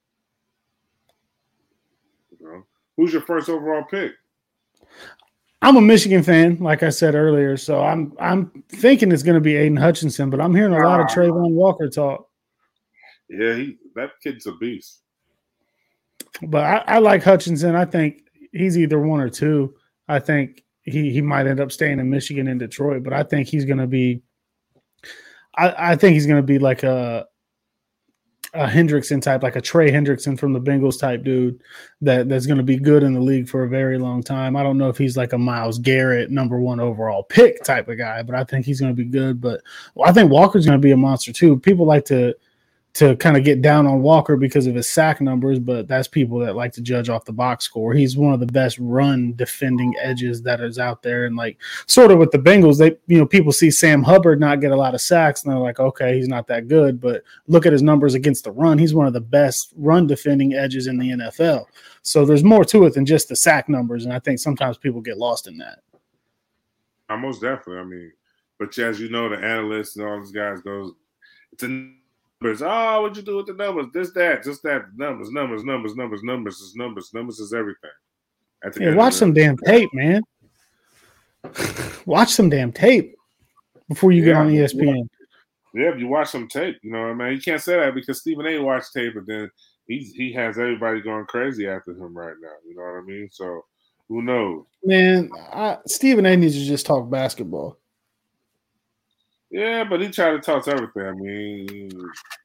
you know, who's your first overall pick? I'm a Michigan fan, like I said earlier, so I'm I'm thinking it's going to be Aiden Hutchinson, but I'm hearing a lot of Trayvon Walker talk. Yeah, he that kid's a beast. But I, I like Hutchinson. I think he's either one or two. I think he, he might end up staying in Michigan and Detroit, but I think he's going to be I, I think he's going to be like a a Hendrickson type, like a Trey Hendrickson from the Bengals type dude that, that's going to be good in the league for a very long time. I don't know if he's like a Myles Garrett number one overall pick type of guy, but I think he's going to be good. But well, I think Walker's going to be a monster too. People like to to kind of get down on Walker because of his sack numbers, but that's people that like to judge off the box score. He's one of the best run defending edges that is out there. And like sort of with the Bengals, they, you know, people see Sam Hubbard not get a lot of sacks and they're like, okay, he's not that good, but look at his numbers against the run. He's one of the best run defending edges in the N F L. So there's more to it than just the sack numbers. And I think sometimes people get lost in that. Most definitely. I mean, but as you know, the analysts and all these guys goes, it's a numbers. Oh, what'd you do with the numbers? This, that, just that. Numbers, numbers, numbers, numbers, numbers is numbers. Numbers is everything. At the Yeah, end watch of some the- damn tape, man. Watch some damn tape before you get Yeah, on E S P N. Yeah, if you watch some tape, you know what I mean? You can't say that because Stephen A. watched tape, but then he's he has everybody going crazy after him right now. You know what I mean? So who knows? Man, I, Stephen A. needs to just talk basketball. Yeah, but he tried to talk to everything. I mean,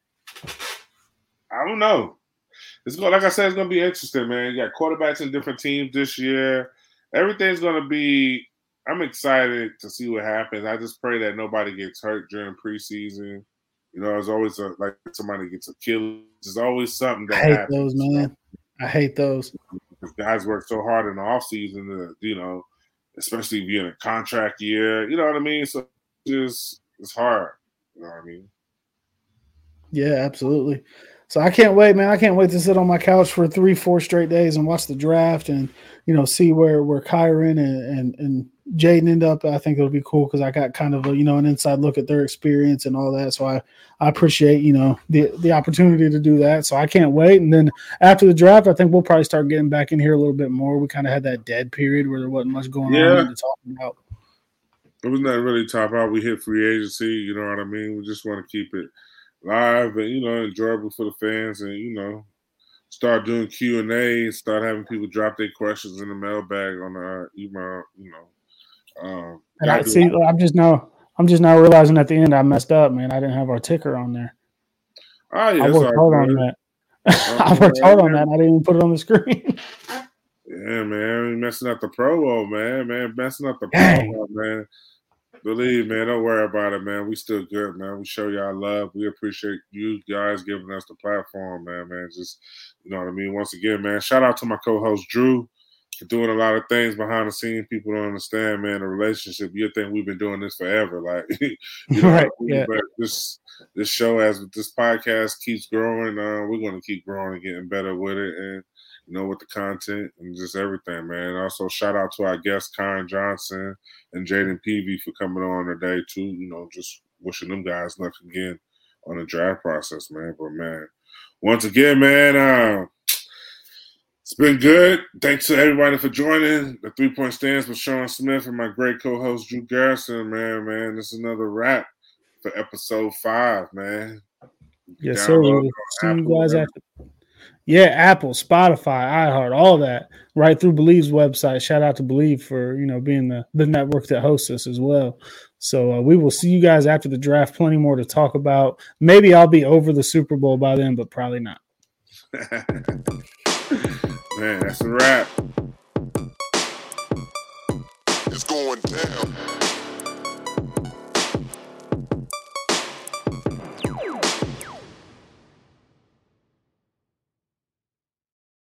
I don't know. It's going, like I said, it's going to be interesting, man. You got quarterbacks in different teams this year. Everything's going to be. I'm excited to see what happens. I just pray that nobody gets hurt during preseason. You know, there's always a, like somebody gets a kill. There's always something that I hate happens. those, man. I hate those. Because guys work so hard in the offseason, to, you know, especially if you're in a contract year. You know what I mean? So it's just it's hard. You know what I mean? Yeah, absolutely. So I can't wait, man. I can't wait to sit on my couch for three, four straight days and watch the draft and, you know, see where where Kyron and and, and Jaden end up. I think it'll be cool because I got kind of a, you know, an inside look at their experience and all that. So I, I appreciate, you know, the the opportunity to do that. So I can't wait. And then after the draft, I think we'll probably start getting back in here a little bit more. We kind of had that dead period where there wasn't much going Yeah. on to talk about. It was not really top out. We hit free agency. You know what I mean? We just want to keep it live and, you know, enjoyable for the fans and, you know, start doing Q and A, start having people drop their questions in the mailbag on our email, you know. Um, And I see, I'm just now, I'm just now realizing at the end I messed up, man. I didn't have our ticker on there. Oh, yeah, I it's worked all hard good. on that. I worked hard on that. And I didn't even put it on the screen. Yeah, man, we messing up the promo, man, man, messing up the Dang. promo, man. Believe, man, don't worry about it, man. We still good, man. We show y'all love. We appreciate you guys giving us the platform, man, man. Just, you know what I mean? Once again, man, shout out to my co-host, Drew, for doing a lot of things behind the scenes. People don't understand, man, the relationship. You think we've been doing this forever. Like, you know, Right, what I mean? yeah. But this, this show, as this podcast keeps growing, uh, we're going to keep growing and getting better with it. And, you know, with the content and just everything, man. Also, shout out to our guests, Kyron Johnson and Jaden Peavy, for coming on today, too. You know, just wishing them guys luck again on the draft process, man. But, man, once again, man, uh, it's been good. Thanks to everybody for joining. The Three Point Stands with Sean Smith and my great co-host, Drew Garrison, man, man. This is another wrap for episode five, man. Yes, sir. We Download will see on you Apple, guys man. after. Yeah, Apple, Spotify, iHeart, all that, right through Believe's website. Shout out to Believe for, you know, being the, the network that hosts us as well. So uh, we will see you guys after the draft. Plenty more to talk about. Maybe I'll be over the Super Bowl by then, but probably not. Man, that's a wrap. It's going down.